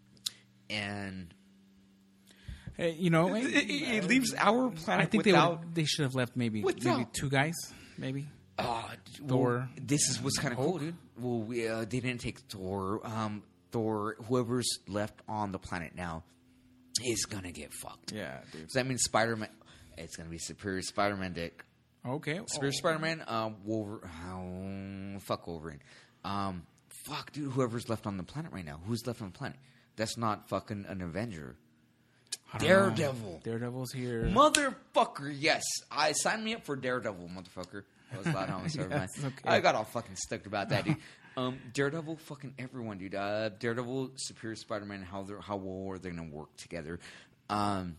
and hey, you know, it, it- it leaves our planet I think they without. would, they should have left maybe Without- maybe two guys, maybe. Oh, d- Thor. well, this is what's kind of cool, dude. Well, we, uh, they didn't take Thor. Um, Thor, whoever's left on the planet now, is gonna get fucked. Yeah, dude. So that means Spider Man. It's gonna be Superior Spider Man dick. Okay, Superior oh. Spider Man. Um, Wolver- oh, fuck Wolverine. Um, fuck, dude. Whoever's left on the planet right now. Who's left on the planet? That's not fucking an Avenger. I don't know. Daredevil. Daredevil's here. Motherfucker, yes. I signed me up for Daredevil, motherfucker. That was loud, homie. Sorry, man. Yes, okay. I got all fucking stoked about that, dude. Um, Daredevil, fucking everyone, dude. Uh, Daredevil, Superior Spider-Man, how they're how well are they gonna work together? Um,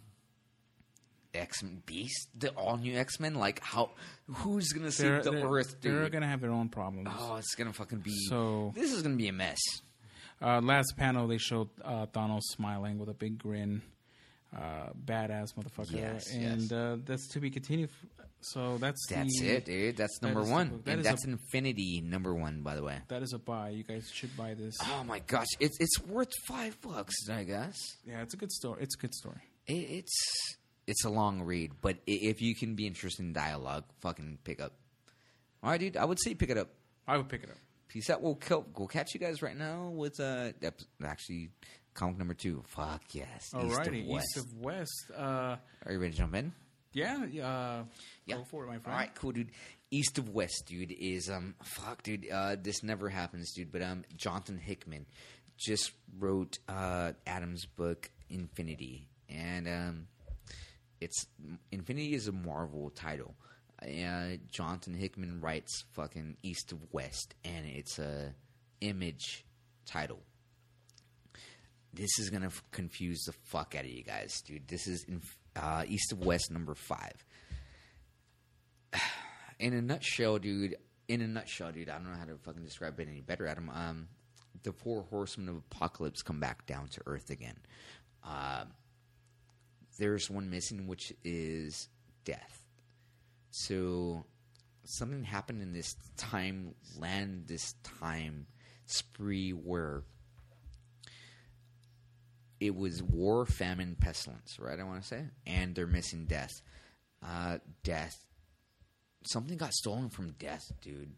X-Men, Beast, the all new X-Men. Like how? Who's gonna They're, save the they're, Earth, dude? they're gonna have their own problems. Oh, it's gonna fucking be. So- this is gonna be a mess. Uh, last panel, they showed uh, Thanos smiling with a big grin. Uh, badass motherfucker. Yes, and yes. Uh, that's to be continued. So that's That's the, it, dude. That's that number is the one, book. That and is that's a- Infinity number one, by the way. That is a buy. You guys should buy this. Oh my gosh, it's it's worth five bucks, I guess. Yeah, it's a good story. It's a good story. It, it's it's a long read, but i- if you can be interested in dialogue, fucking pick up. All right, dude. I would say pick it up. I would pick it up. Peace out. We'll kill, we'll catch you guys right now with uh ep- actually comic number two. Fuck yes. Alrighty, East of West. East of West. Uh, Are you ready to jump in? yeah, uh, Yeah. go for it, my friend. All right, cool, dude. East of West, dude, is um fuck, dude. Uh, this never happens, dude. But um, Jonathan Hickman just wrote uh Adam's book Infinity, and um, it's Infinity is a Marvel title. Uh, Jonathan Hickman writes fucking East of West, and it's a Image title. This is gonna f- confuse the fuck out of you guys, dude. This is in, uh, East of West number five. In a nutshell, dude. In a nutshell, dude. I don't know how to fucking describe it any better, Adam. Um, the four horsemen of apocalypse come back down to Earth again. Uh, there's one missing, which is death. So something happened in this time land, this time spree where it was war, famine, pestilence, right? I want to say, and they're missing death. Uh, death. Something got stolen from death, dude.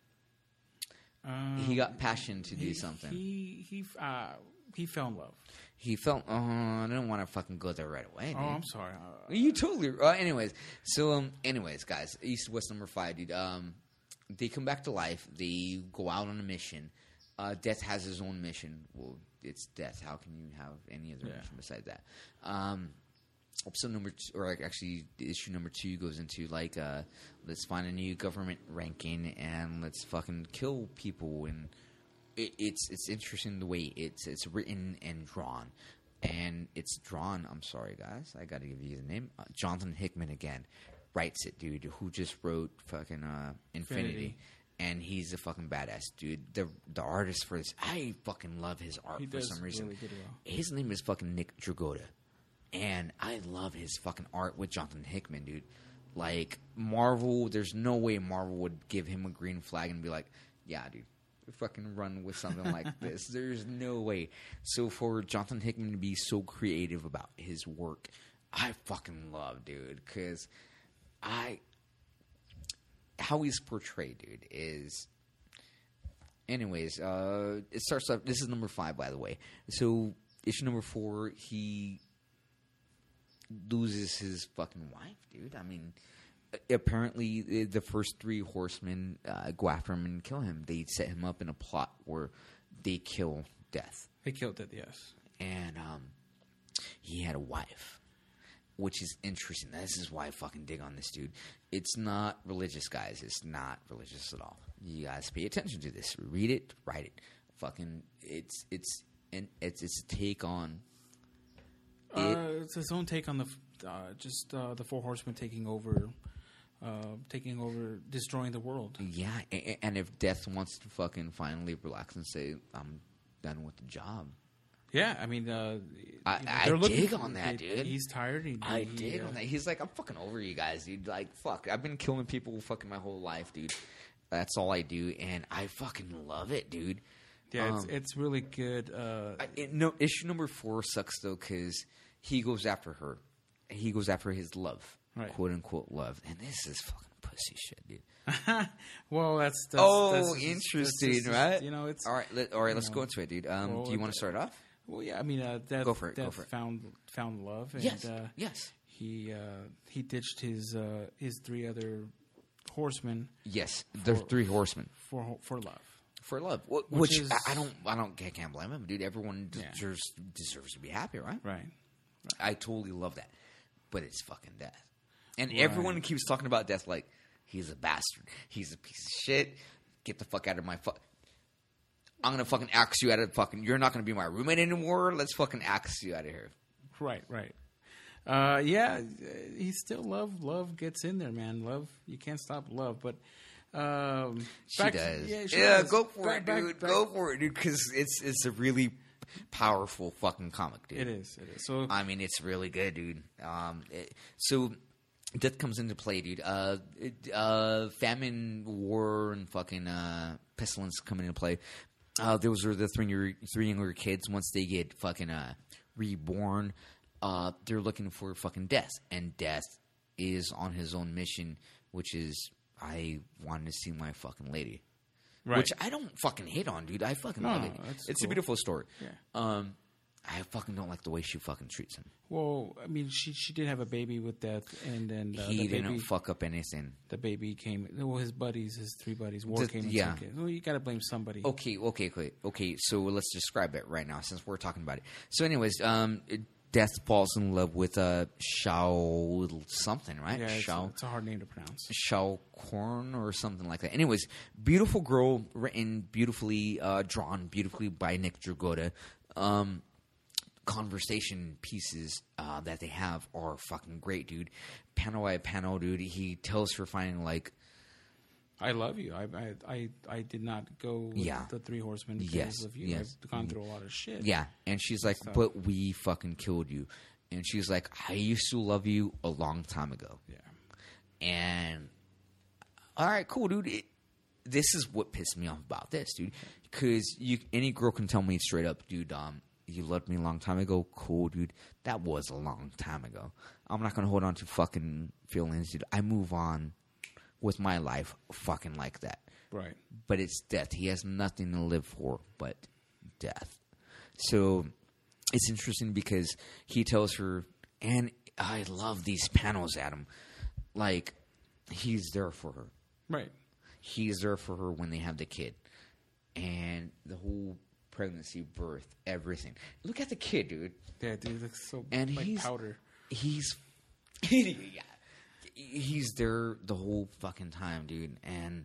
Um, He got passion to do he, something. He he uh, he fell in love. He felt. Oh, I don't want to fucking go there right away. Dude. Oh, I'm sorry. Uh, You totally. Uh, anyways, so um, anyways, guys, East West number five, dude. Um, they come back to life. They go out on a mission. Uh, Death has his own mission. Well, it's Death. How can you have any other Yeah. mission besides that? Um, episode number two, or like actually issue number two goes into like, uh, let's find a new government ranking and let's fucking kill people. And it, it's it's interesting the way it's it's written and drawn. And it's drawn, I'm sorry guys, I gotta give you the name. Uh, Jonathan Hickman again writes it, dude, who just wrote fucking uh, Infinity. Infinity. And he's a fucking badass, dude. The the artist for this, I fucking love his art He for does some reason. really good well. His name is fucking Nick Dragotta. And I love his fucking art with Jonathan Hickman, dude. Like, Marvel, there's no way Marvel would give him a green flag and be like, yeah, dude, fucking run with something like this. There's no way. So for Jonathan Hickman to be so creative about his work, I fucking love, dude. Because I... how he's portrayed, dude, is... Anyways, uh, it starts off... This is number five, by the way. So, issue number four, he loses his fucking wife, dude. I mean, apparently the first three horsemen uh, go after him and kill him. They set him up in a plot where they kill Death. They killed it, yes. And um, he had a wife, which is interesting. This is why I fucking dig on this dude. It's not religious, guys. It's not religious at all. You guys pay attention to this. Read it, write it. Fucking, it's it's and it's it's a take on. It, Uh, it's his own take on the f- uh, just uh, the Four Horsemen taking over, uh, taking over, destroying the world. yeah, and, and if Death wants to fucking finally relax and say, "I'm done with the job," Yeah, I mean, uh, I- you know, I they're looking dig for- on that, they- dude. He's tired. He, I he, dig uh, on that. He's like, I'm fucking over you guys, dude. Like, fuck. I've been killing people fucking my whole life, dude. That's all I do, and I fucking love it, dude. Yeah, it's Um, it's really good. Uh, I, it, no, issue number four sucks though because he goes after her. He goes after his love, Right. quote unquote love, and this is fucking pussy shit, dude. well, that's, that's oh, that's just- interesting, that's just- right? You know, it's all right. Let, all right, let's know, go into it, dude. Um, well, do you want it- to start off? well, yeah. I mean, uh, Death, Go for it, go Death for it. found found love, and Yes, uh, yes, he uh, he ditched his uh, his three other horsemen yes. The For- three horsemen for for love. for love, Wh- Which which, is- I, I don't, I don't, I can't blame him, dude. Everyone Yeah. deserves deserves to be happy, right? Right. I totally love that, but it's fucking Death, and Right. everyone keeps talking about Death like he's a bastard, he's a piece of shit. Get the fuck out of my fuck. I'm gonna fucking axe you out of fucking. You're not gonna be my roommate anymore. Let's fucking axe you out of here. Right. Right. Uh, yeah, he still love. Love gets in there, man. Love. You can't stop love, but. Um, She back- does. Yeah, Yeah, she does. go for Back- it, back- dude. back- Go for it, dude. Because it's it's a really powerful fucking comic, dude. It is. It is. So I mean, it's really good, dude. Um, it, so Death comes into play, dude. Uh, it, uh, famine, war, and fucking uh, pestilence come into play. Uh, those are the three younger, three younger kids. Once they get fucking uh, reborn, uh, they're looking for fucking Death, and Death is on his own mission, which is I wanted to see my fucking lady. right. Which I don't fucking hate on, dude. I fucking No, love it. that's It's a cool. beautiful story. Yeah. Um, I fucking don't like the way she fucking treats him. Well, I mean, she she did have a baby with Death, and then uh, he the didn't baby fuck up anything. the baby came. Well, his buddies, his three buddies, war The- came and yeah. took it. Well, you got to blame somebody. Okay, okay, okay, okay. So let's describe it right now since we're talking about it. So, anyways, um, Death falls in love with uh, Shao something, right? Yeah, it's, Shao. a, it's a hard name to pronounce. Shao Korn or something like that. Anyways, beautiful girl, written beautifully, uh, drawn beautifully by Nick Dragotta. Um, conversation pieces uh, that they have are fucking great, dude. Panel by panel, dude. He tells her finally, like, I love you. I I I, I did not go with Yeah. the Three Horsemen because Yes, of you. yes. I've gone through a lot of shit. yeah. And she's like, So- but we fucking killed you. And she's like, I used to love you a long time ago. Yeah. And all right, cool, dude. It, this is what pissed me off about this, dude. Because you, any girl can tell me straight up, dude. Um, you loved me a long time ago. Cool, dude. That was a long time ago. I'm not gonna hold on to fucking feelings, dude. I move on with my life, fucking like that. Right. But it's Death. He has nothing to live for but death. So it's interesting because he tells her, and I love these panels, Adam. Like, he's there for her. Right. He's there for her when they have the kid. and the whole pregnancy, birth, everything. Look at the kid, dude. Yeah, dude, he looks so and like he's, powder. He's yeah, he's there the whole fucking time, dude, and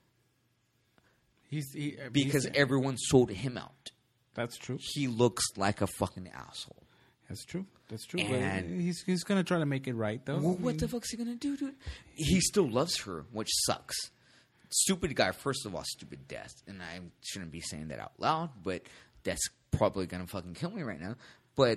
he's he, I mean, because he's, everyone sold him out. That's true. He looks like a fucking asshole. That's true. That's true. And but he's he's gonna try to make it right, though. Well, I mean, what the fuck's he gonna do, dude? He still loves her, which sucks. Stupid guy. First of all, stupid death, and I shouldn't be saying that out loud, but that's probably gonna fucking kill me right now. But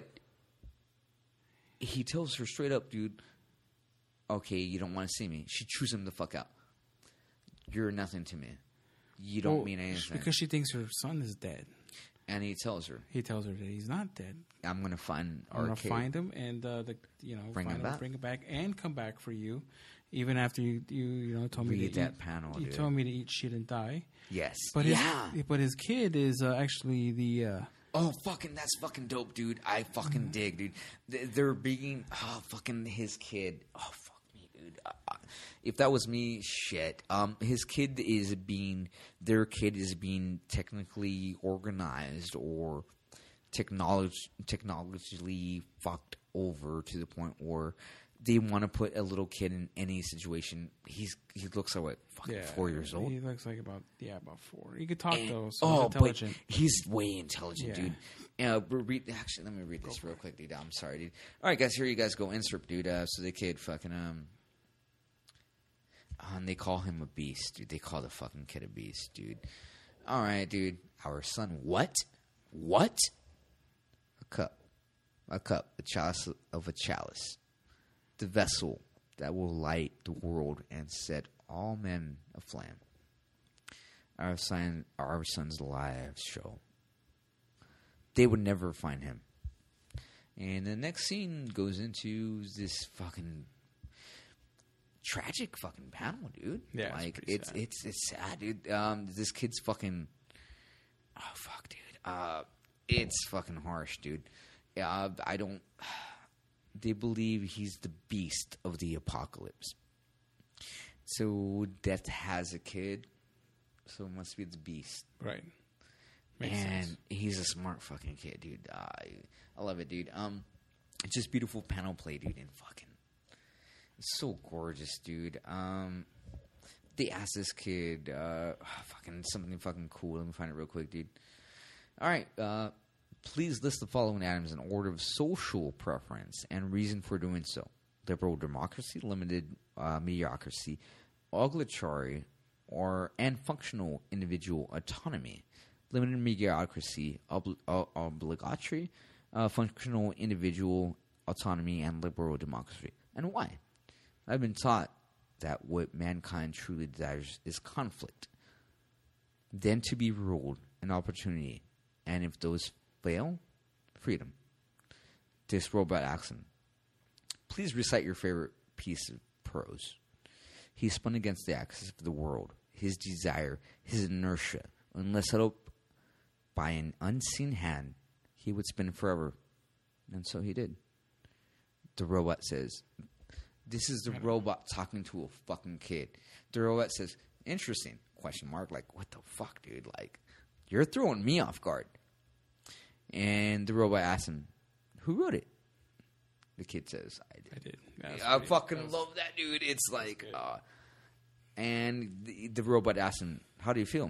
he tells her straight up, dude. Okay, you don't want to see me. She chews him the fuck out. You're nothing to me. You don't well, mean anything. Because she thinks her son is dead. And he tells her, he tells her that he's not dead. I'm gonna find I'm our gonna kid. find him and uh, the you know Bring find him back. bring him back, and come back for you, even after you you you know told me Read to that eat, panel, You dude. told me to eat shit and die. Yes. But his, yeah. But his kid is uh, actually the. Uh, Oh, fucking, that's fucking dope, dude. I fucking dig, dude. Th- They're being, oh, fucking his kid. Oh, fuck me, dude. Uh, uh, if that was me, shit. Um, his kid is being, their kid is being technically organized or technolog- technologically fucked over to the point where they want to put a little kid in any situation. He's He looks like, what, fucking yeah, four years old? He looks like about yeah about four. He could talk And- though, so oh, he's intelligent. but he's way intelligent, Yeah. dude. Uh, but read, actually, let me read this real quick, dude. I'm sorry, dude. All right, guys, here you guys go. Insert, dude. Uh, so the kid fucking um, and they call him a beast, dude. They call the fucking kid a beast, dude. All right, dude. Our son, what? What? A cup, a cup, a chalice of a chalice, the vessel that will light the world and set all men aflame. Our son, our son's lives show. They would never find him. And the next scene goes into this fucking tragic fucking panel, dude. Yeah, it's like pretty it's sad. it's it's sad, dude. Um, this kid's fucking. Oh fuck, dude. Uh, it's fucking harsh, dude. Yeah, uh, I don't. They believe he's the beast of the apocalypse. So Death has a kid, so it must be the beast. Right. Makes and sense. he's a smart fucking kid, dude. Uh, I, I love it, dude. Um, it's just beautiful panel play, dude, and fucking, it's so gorgeous, dude. Um, they asked this kid, uh, fucking something fucking cool. Let me find it real quick, dude. All right, uh, please list the following items in order of social preference and reason for doing so: liberal democracy, limited uh, mediocrity, oligarchy, or and functional individual autonomy. Limited mediocrity, obli- uh, obligatory, uh, functional individual autonomy, and liberal democracy. And why? I've been taught that what mankind truly desires is conflict, then to be ruled, an opportunity, and if those fail, freedom. This robot asks him, please recite your favorite piece of prose. He spun against the axis of the world, his desire, his inertia, unless set up by an unseen hand, he would spin forever. And so he did. The robot says, this is the robot talking to a fucking kid. The robot says, interesting, question mark, like, what the fuck, dude? Like, you're throwing me off guard. And the robot asks him, who wrote it? The kid says, I did. I did. That's I pretty- fucking that was- love that, dude. It's like, uh, and the, the robot asks him, how do you feel?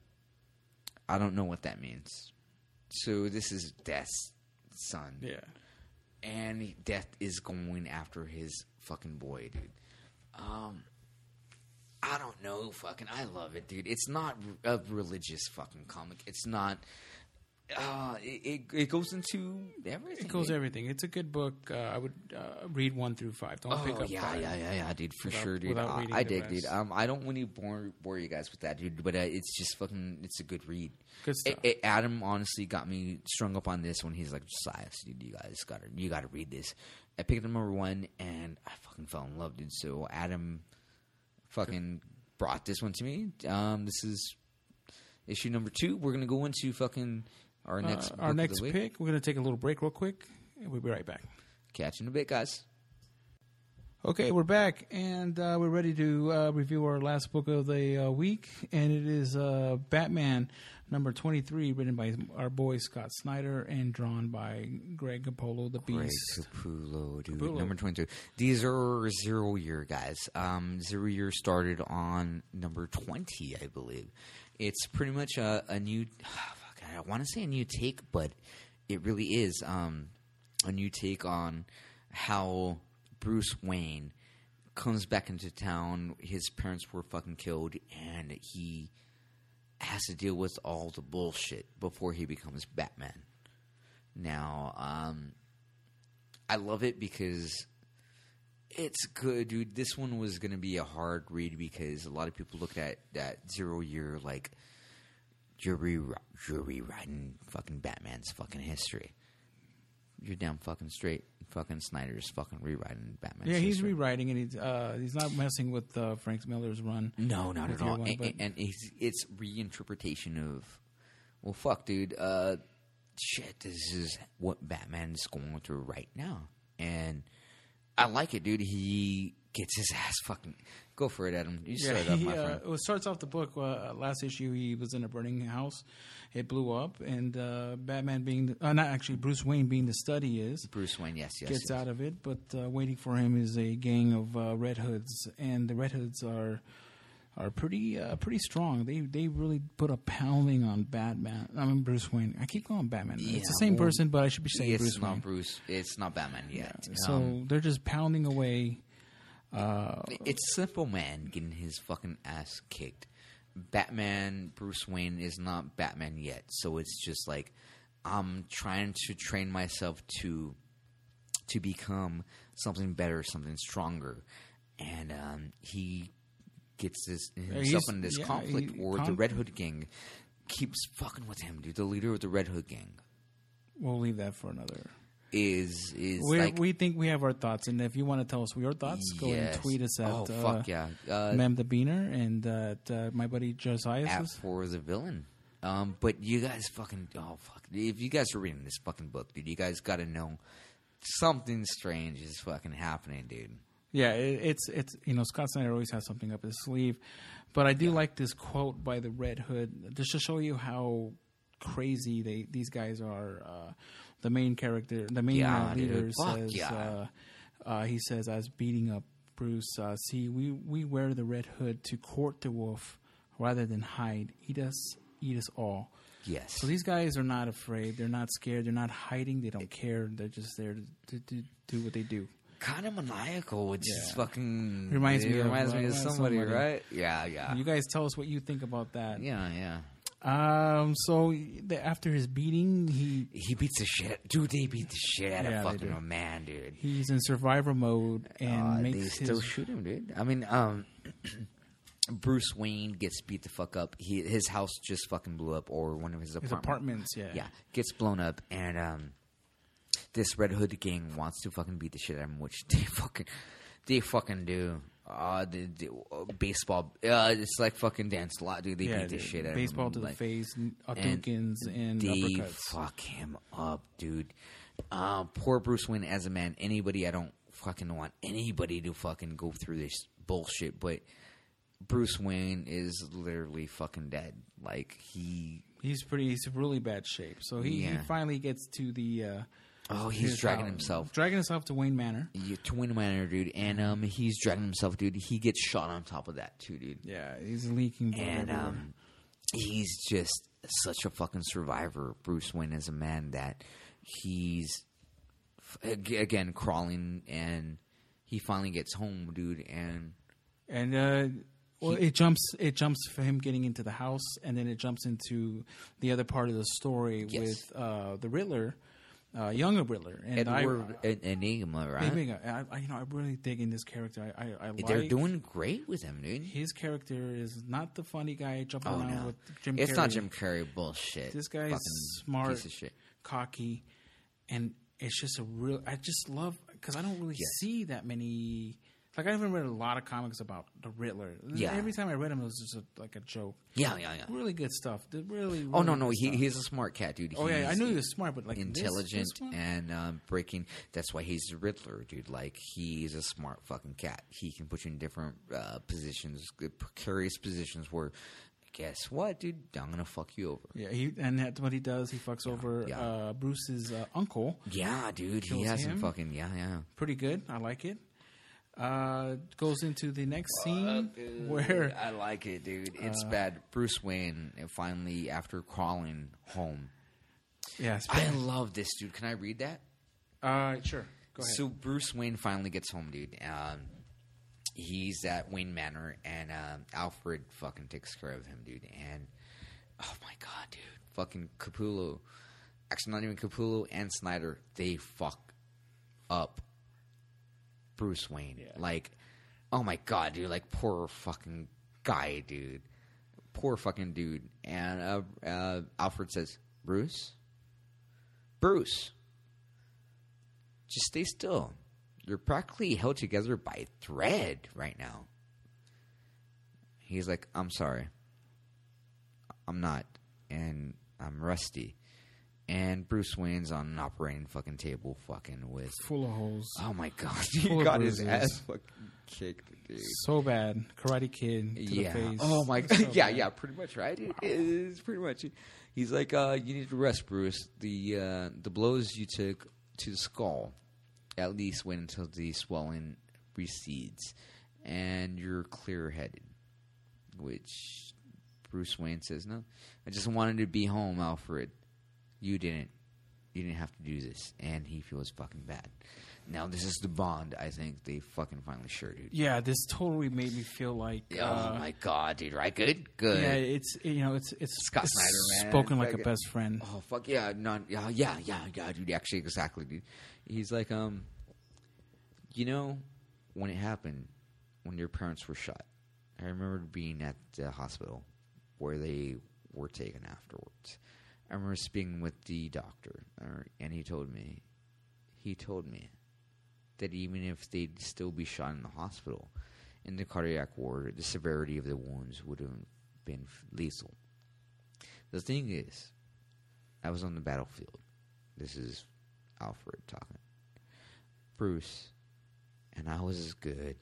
I don't know what that means. So this is Death's son. Yeah. And he- Death is going after his fucking boy, dude. Um, I don't know, fucking, I love it, dude. It's not a religious fucking comic. It's not. Uh, it, it it goes into everything. It goes dude. everything. It's a good book. Uh, I would uh, read one through five. Don't Oh pick up yeah, five. yeah, yeah, yeah, dude, for without- sure, dude. without I, reading I the dig, dude. rest. Um, I don't want to bore bore you guys with that, dude, but uh, it's just fucking. It's a good read. Good stuff. It, it, Adam honestly got me strung up on this when he's like, "Josiah, dude, you guys gotta, you gotta read this." I picked up number one, and I fucking fell in love, dude. So Adam, fucking brought this one to me. Um, this is issue number two. We're gonna go into fucking our next uh, book our of the next week. pick. We're gonna take a little break real quick, and we'll be right back. Catch you in a bit, guys. Okay, we're back, and uh, we're ready to uh, review our last book of the uh, week, and it is uh, Batman Number twenty-three, written by our boy Scott Snyder and drawn by Greg Capullo, the Greg Beast. Capullo, dude. Capullo. Number twenty-two. These are zero year guys. Um, zero year started on number twenty, I believe. It's pretty much a, a new. Fuck, I want to say a new take, but it really is um, a new take on how Bruce Wayne comes back into town. His parents were fucking killed, and he has to deal with all the bullshit before he becomes Batman. Now, um, I love it because it's good, dude. This one was going to be a hard read because a lot of people looked at that zero year like you're, re- you're rewriting fucking Batman's fucking history. You're damn fucking straight. Fucking Snyder's fucking rewriting Batman's Yeah, he's history. rewriting it. He's, uh, he's not messing with uh, Frank Miller's run. No, not with at all. Year One, and but- and it's, it's reinterpretation of, well, fuck, dude. Uh, shit, this is what Batman's going through right now. And I like it, dude. He gets his ass fucking... Go for it, Adam. You Yeah, start it up, he, my uh, friend. it starts off the book. Uh, last issue, he was in a burning house. It blew up, and uh, Batman being... The, uh, not actually, Bruce Wayne being the study is... Bruce Wayne, yes, yes. gets yes. out of it, but uh, waiting for him is a gang of uh, Red Hoods, and the Red Hoods are are pretty uh, pretty strong. They they really put a pounding on Batman. I mean Bruce Wayne. I keep calling him Batman. Yeah, it's the same well, person, but I should be saying It's Bruce not Wayne. Bruce. It's not Batman yet. So Um, they're just pounding away. Uh, it's Simple Man getting his fucking ass kicked. Batman, Bruce Wayne is not Batman yet, so it's just like I'm trying to train myself to to become something better, something stronger, and um, he gets this himself he's- in this yeah, conflict, he- or the con- Red Hood gang keeps fucking with him, dude. The leader of the Red Hood gang we'll leave that for another. is is we like we think we have our thoughts, and if you want to tell us your thoughts, go yes. and tweet us at oh uh, fuck yeah, uh, Mem the Beaner and uh, at uh, my buddy Josiah. at for the villain. Um, but you guys fucking oh fuck! If you guys are reading this fucking book, dude, you guys got to know something strange is fucking happening, dude. Yeah, it, it's it's you know Scott Snyder always has something up his sleeve, but I do Yeah. like this quote by the Red Hood just to show you how crazy they these guys are. Uh, the main character, the main Yeah, uh, dude. leader Fuck says, yeah. uh, uh, he says, as beating up Bruce, uh, see, we we wear the Red Hood to court the wolf rather than hide. Eat us, eat us all. Yes. So these guys are not afraid. They're not scared. They're not hiding. They don't care. They're just there to, to, to do what they do. Kind of maniacal, which is Yeah. fucking Reminds it me of, reminds uh, me of reminds somebody, somebody. right? Yeah, yeah, You guys tell us what you think about that. yeah, yeah. Um. So the, after his beating, he He beats the shit, dude. They beat the shit out Yeah, of they fucking do. a man, dude. he's in survivor mode and Uh, they makes still his. shoot him, dude. I mean, um, Bruce Wayne gets beat the fuck up. He his house just fucking blew up, or one of his His apartments. apartments, yeah. Yeah, gets blown up, and um, this Red Hood gang wants to fucking beat the shit out of him, which they fucking, they fucking do. Uh, the, the uh, baseball, uh, it's like fucking dance a lot, dude. They Yeah, beat the dude. shit out Baseball of to him. the like, face, and Hadouken and they uppercuts. fuck him up, dude. Uh, poor Bruce Wayne as a man. Anybody, I don't fucking want anybody to fucking go through this bullshit, but Bruce Wayne is literally fucking dead. Like, he... He's pretty. He's in really bad shape. So he, he Yeah. finally gets to the. Uh, Oh, he's his dragging house. himself. Dragging himself to Wayne Manor. Yeah, to Wayne Manor, dude. And um, he's dragging himself, dude. He gets shot on top of that, too, dude. Yeah, he's leaking blood And everywhere. um, he's just such a fucking survivor, Bruce Wayne, as a man, that he's, ag- again, crawling, and he finally gets home, dude, and... And uh, well, He- it jumps. It jumps for him getting into the house, and then it jumps into the other part of the story Yes. with uh, the Riddler, uh, younger Riddler, and Edward I, En- Enigma, right? I, I, you know, I really dig in this character. I, I, I like. They're doing great with him, dude. his character is not the funny guy jumping Oh, around no. with Jim It's Carrey. not Jim Carrey bullshit. This guy's Fucking smart, piece of shit. cocky, and it's just a real. I just love because I don't really Yeah. see that many. Like I haven't read a lot of comics about the Riddler. Yeah. Every time I read him, it was just a, like a joke. Yeah, yeah, yeah. Really good stuff. The Really, really Oh, no, no. good He, stuff. he's a smart cat, dude. Oh yeah, I He's knew he was smart, but like this- intelligent this one? and um, breaking. That's why he's the Riddler, dude. Like, he's a smart fucking cat. He can put you in different uh, positions, good, precarious positions where guess what, dude? I'm gonna fuck you over. Yeah, he, and that's what he does. He fucks yeah, over yeah. Uh, Bruce's uh, uncle. Yeah, dude. He has him. some fucking yeah, yeah. Pretty good. I like it. Uh, goes into the next scene dude, where I like it, dude. It's uh, bad. Bruce Wayne finally, after crawling home. Yeah, I love this, dude. Can I read that? Uh, sure. Go ahead. So Bruce Wayne finally gets home, dude. Um, he's at Wayne Manor, and um, Alfred fucking takes care of him, dude. And oh my god, dude, fucking Capullo. Actually, not even Capullo and Snyder. They fuck up Bruce Wayne. Yeah. Like, oh my god, dude. Like, poor fucking guy, dude. Poor fucking dude. And uh, uh, Alfred says, Bruce? Bruce, just stay still. You're practically held together by thread right now. He's like, I'm sorry. I'm not. And I'm rusty. And Bruce Wayne's on an operating fucking table fucking with... Full of holes. Oh my god. He got his ass fucking kicked, dude. So bad. Karate Kid to yeah. the face. Oh my god. So yeah, bad. yeah, pretty much, right? It is pretty much. He's like, uh, you need to rest, Bruce. The uh, the blows you took to the skull at least wait until the swelling recedes and you're clear-headed. Which Bruce Wayne says, no, I just wanted to be home, Alfred. You didn't. You didn't have to do this. And he feels fucking bad. Now, this is the bond I think they fucking finally shared, dude. Yeah, this totally made me feel like... Oh, uh, my God, dude. Right? Good? Good. Yeah, it's, you know, it's... it's Scott it's Snyder, man. Spoken like fuck a best friend. Oh, fuck yeah. Not, yeah, yeah, yeah, yeah, dude. Actually, exactly, dude. He's like, um... You know, when it happened, when your parents were shot, I remember being at the hospital where they were taken afterwards. I remember speaking with the doctor, and he told me, he told me that even if they'd still be shot in the hospital, in the cardiac ward, the severity of the wounds would have been lethal. The thing is, I was on the battlefield. This is Alfred talking. Bruce, and I was as good.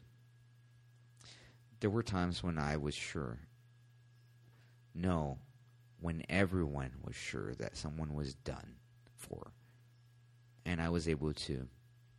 There were times when I was sure. No, when everyone was sure that someone was done for. And I was able to.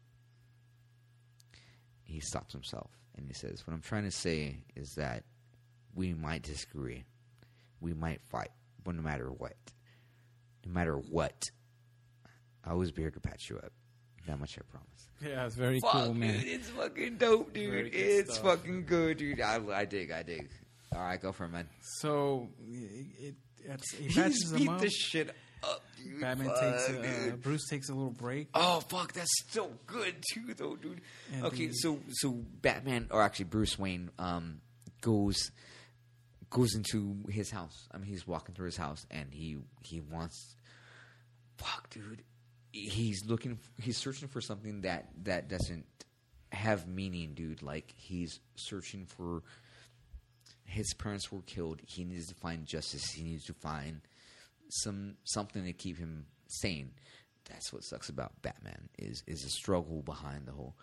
He stops himself and he says, what I'm trying to say is that we might disagree. We might fight. But no matter what. No matter what. I always be here to patch you up. That much I promise. Yeah, it's very Fuck, cool, man. Dude, it's fucking dope, dude. It's stuff. fucking good, dude. I, I dig, I dig. All right, go for it, man. So, it, it, he patches him beat up. the shit up, dude. Batman fuck, takes, uh, Bruce takes a little break. Oh, fuck, that's so good, too, though, dude. And okay, the, so so Batman, or actually Bruce Wayne, um, goes goes into his house. I mean, he's walking through his house, and he he wants... Fuck, dude. He's looking, he's searching for something that, that doesn't have meaning, dude. Like, he's searching for, his parents were killed. He needs to find justice. He needs to find some, something to keep him sane. That's what sucks about Batman, is, is the struggle behind the whole.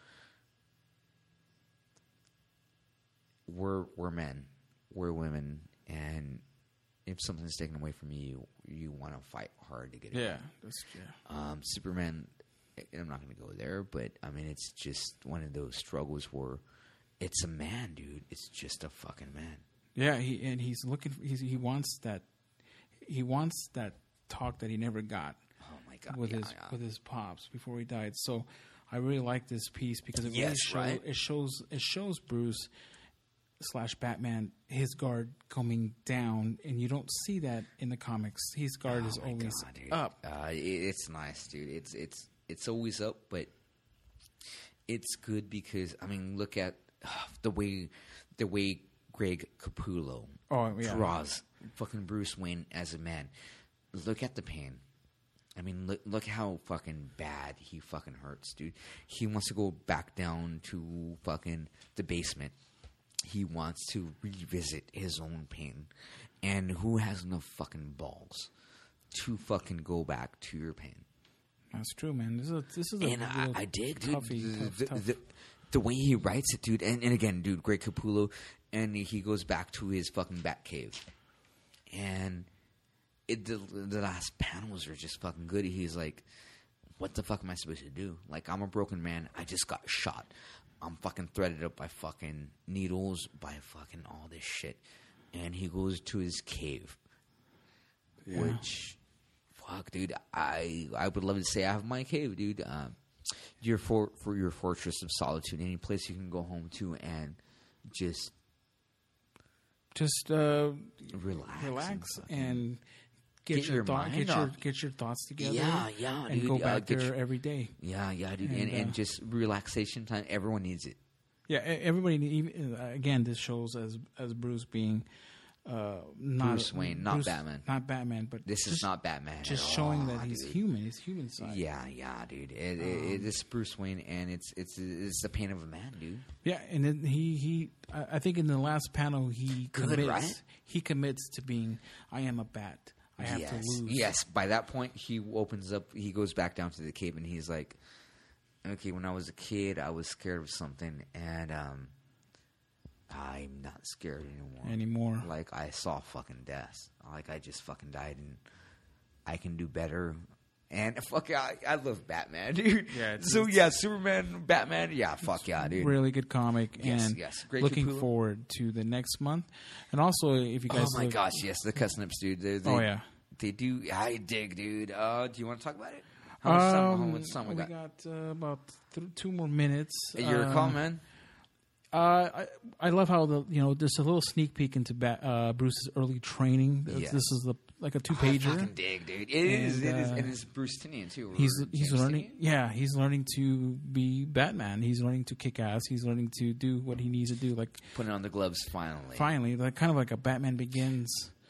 We're, we're men, we're women, and if something's taken away from you, you want to fight hard to get it. Yeah, back. that's yeah. Um, Superman, I'm not going to go there, but I mean, it's just one of those struggles where it's a man, dude. It's just a fucking man. Yeah, he and he's looking. He's, he wants that. He wants that talk that he never got. Oh my god! With yeah, his yeah. with his pops before he died. So I really like this piece because it yes, really show, right? it shows it shows Bruce slash Batman, his guard coming down, and you don't see that in the comics. His guard oh is my always God, dude. up. Uh, it, it's nice, dude. It's it's it's always up, but it's good because I mean, look at uh, the way the way Greg Capullo oh, yeah. draws fucking Bruce Wayne as a man. Look at the pain. I mean, look, look how fucking bad he fucking hurts, dude. He wants to go back down to fucking the basement. He wants to revisit his own pain. And who has enough fucking balls to fucking go back to your pain? That's true, man. This is a, this is a and I, I dig, dude. Toughy, the, tough, the, tough. The, the way he writes it, dude. And, and again, dude, Greg Capullo. And he goes back to his fucking Bat cave. and it the, the last panels are just fucking good. He's like, what the fuck am I supposed to do? Like, I'm a broken man. I just got shot. I'm fucking threaded up by fucking needles, by fucking all this shit. And he goes to his cave, yeah. which, fuck, dude, I I would love to say I have my cave, dude. Um, your for for your fortress of solitude, any place you can go home to and just, just uh, relax, relax, and, and get, get your, your thought, mind get off. your get your thoughts together. Yeah, yeah, and dude. go back uh, there your, every day. Yeah, yeah, dude, and, and, and uh, just relaxation time. Everyone needs it. Yeah, everybody. Even, again, this shows as as Bruce being uh, not Bruce Wayne, not Bruce, Batman. not Batman, but this just, is not Batman. Just at showing all, that he's dude. human. His human side. Yeah, yeah, dude. It, um, it, it is Bruce Wayne, and it's it's it's the pain of a man, dude. Yeah, and then he he. I think in the last panel he Good, commits. right? He commits to being. I am a bat. I have yes, to lose. yes. By that point, he opens up. He goes back down to the cave, and he's like, "Okay, when I was a kid, I was scared of something, and um, I'm not scared anymore. Anymore. Like I saw fucking death. Like I just fucking died, and I can do better." And fuck yeah, I, I love Batman, dude. Yeah. It's, so it's, yeah, Superman, Batman. Yeah, fuck yeah, dude. Really good comic. Yes, and yes. Great looking Capullo. forward to the next month. And also, if you guys, Oh my look, gosh, yes, the Cusnips, dude. They, they, oh yeah, they do. I dig, dude. Uh, do you want to talk about it? How much time, um, how much time we we got? got uh, about th- two more minutes. Your uh, call, man. Uh, I I love how the you know there's a little sneak peek into ba- uh, Bruce's early training. This, Yes. this is the like a two I pager. fucking dig, dude. It is. And, It is. uh, And it's Bruce Tinian too. He's or he's James learning. Tinian? Yeah, he's learning to be Batman. He's learning to kick ass. He's learning to do what he needs to do. Like Putting on the gloves finally. finally, like kind of like a Batman Begins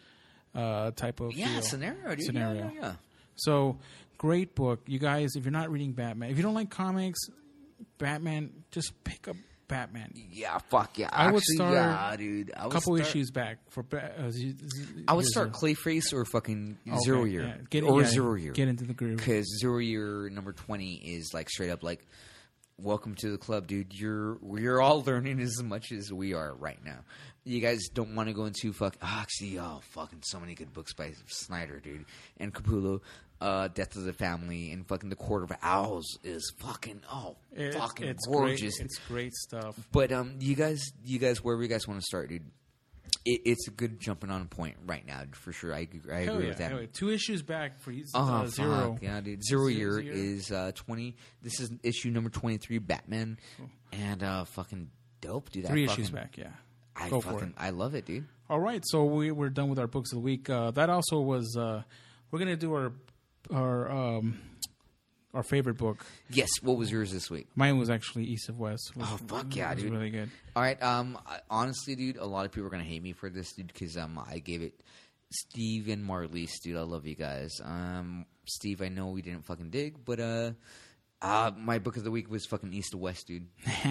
uh, type of Yeah, feel. scenario, dude. Scenario. Yeah, yeah, yeah. So great book, you guys. If you're not reading Batman, if you don't like comics, Batman, just pick up Batman. Yeah, fuck yeah. I would Actually, start yeah, dude. I A would couple start, issues back for. Ba- Uh, z- z- I would here's start a- Clayface or fucking Okay, Zero Year yeah. Get, or yeah, Zero Year. Get into the groove. Because Zero Year number twenty is like straight up like, welcome to the club, dude. You're we're all learning as much as we are right now. You guys don't want to go into fuck. Oh, actually, oh, fucking so many good books by Snyder, dude, and Capullo. Uh, Death of the Family and fucking The Court of Owls is fucking oh It- fucking it's gorgeous. Great. It's great stuff. But um, you guys, you guys, wherever you guys want to start, dude, it, it's a good jumping on point right now for sure. I agree, I Hell agree yeah, with that. hell yeah. Two issues back for uh, Oh, zero. fuck, yeah, dude. Zero Zero year year. is uh, twenty. This is issue number twenty-three, Batman, Cool. and uh, fucking dope, dude. Three I issues fucking, back. Yeah. I Go for fucking, it. I love it, dude. All right, so we we're done with our books of the week. Uh, that also was uh, we're gonna do our our um, our favorite book. Yes. What was yours this week? Mine was actually East of West. Which Oh, fuck yeah, was dude. really good. All right. Um. I- Honestly, dude, a lot of people are gonna hate me for this, dude, because um, I gave it Steve and Marlies, dude. I love you guys. Um, Steve, I know we didn't fucking dig, but uh, uh, my book of the week was fucking East to West, dude.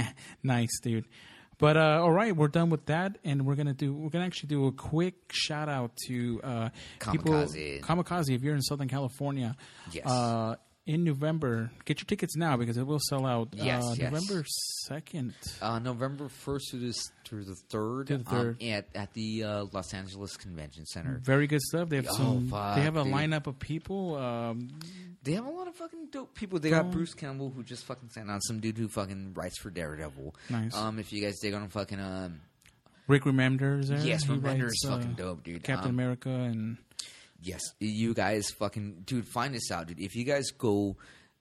Nice, dude. But uh, all right, we're done with that, and we're gonna do. We're gonna actually do a quick shout out to uh, people. Kamikaze. Kamikaze, if you're in Southern California, Yes. uh, in November, get your tickets now because it will sell out. Yes, uh, yes. November second. Uh, November first through the through the third, To the third. Um, at at the uh, Los Angeles Convention Center. Very good stuff. They have Oh, some. fuck, they have a dude. lineup of people. Um, They have a lot of fucking dope people. They got Bruce Campbell, who just fucking signed on, some dude who fucking writes for Daredevil. Nice. Um, if you guys dig on fucking um, Rick Remender is there. yes, He Remender writes, is fucking uh, dope, dude. Captain Um, America and Yes, you guys fucking dude, find us out, dude. If you guys go,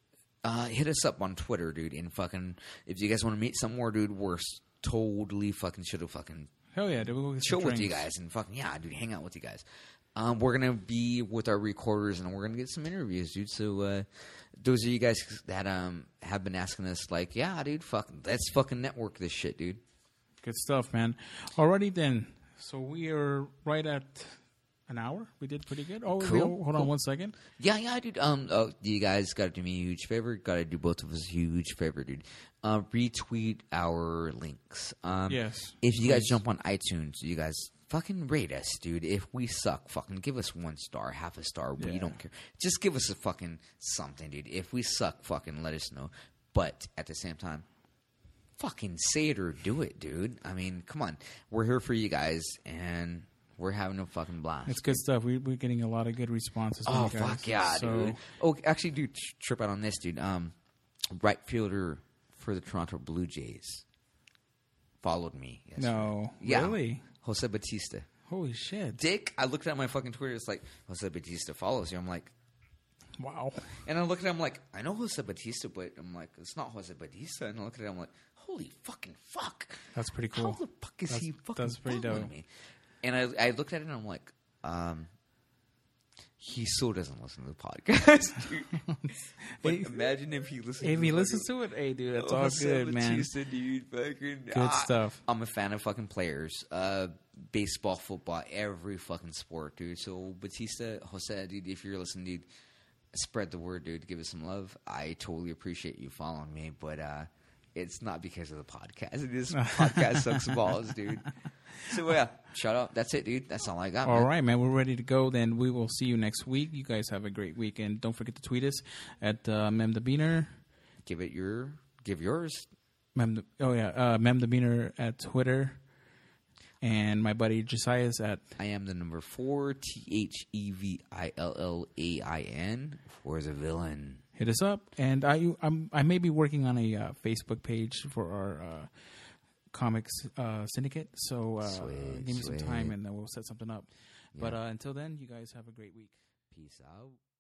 uh, hit us up on Twitter, dude, and fucking if you guys want to meet some more, dude, we're s- totally fucking should have fucking hell yeah, dude, we'll get some chill with you drinks. guys and fucking yeah, dude, hang out with you guys. Um, we're gonna be with our recorders and we're gonna get some interviews, dude. So uh, those of you guys that um have been asking us, like, yeah, dude, fucking let's fucking network this shit, dude. Good stuff, man. Alrighty then. So we are right at an hour. We did pretty good. Oh, Cool. wait, hold on one second. Yeah, yeah, dude. Um, oh, you guys got to do me a huge favor. Got to do both of us a huge favor, dude. Uh, retweet our links. Um, Yes, If you guys please. jump on iTunes, you guys fucking rate us, dude. If we suck, fucking give us one star, half a star. We Yeah. don't care. Just give us a fucking something, dude. If we suck, fucking let us know. But at the same time, fucking say it or do it, dude. I mean, come on. We're here for you guys, and We're having a fucking blast. It's good stuff. We, we're getting a lot of good responses. From Oh, you guys. fuck yeah, so, dude. Oh, actually, dude, trip out on this, dude. Um, right fielder for the Toronto Blue Jays followed me yesterday. No. Yeah. Really? Jose Batista. Holy shit. Dick, I looked at my fucking Twitter. It's like, Jose Batista follows you. I'm like, Wow. and I look at him like, I know Jose Batista, but I'm like, it's not Jose Batista. And I look at him I'm like, holy fucking fuck. That's pretty cool. How the fuck is That's- he fucking that's pretty following dope. me? And I, I looked at it and I'm like, um, he so doesn't listen to the podcast, dude. But Hey, imagine if he listens. if to he the listens fucking- to it, hey, dude, that's Oh, all Jose good, man. Batista, dude, fucking Good ah, stuff. I'm a fan of fucking players, uh, baseball, football, every fucking sport, dude. So Batista, Jose, dude, if you're listening, dude, spread the word, dude. Give us some love. I totally appreciate you following me, but uh, it's not because of the podcast. This podcast sucks balls, dude. So yeah, shout out. That's it, dude. That's all I got. All man. right, man. We're ready to go. Then we will see you next week. You guys have a great weekend. Don't forget to tweet us at uh, Mem the Beaner. Give it your, give yours. Mem the, oh, yeah. Uh, Mem the Beaner at Twitter. And my buddy Josiah's at. I am the number four, T H E V I L L A I N, for the villain. Hit us up. And I I'm, I may be working on a uh, Facebook page for our uh, comics uh, syndicate. So uh, Sweet, give me some sweet. time and then we'll set something up. But Yeah. uh, until then, you guys have a great week. Peace out.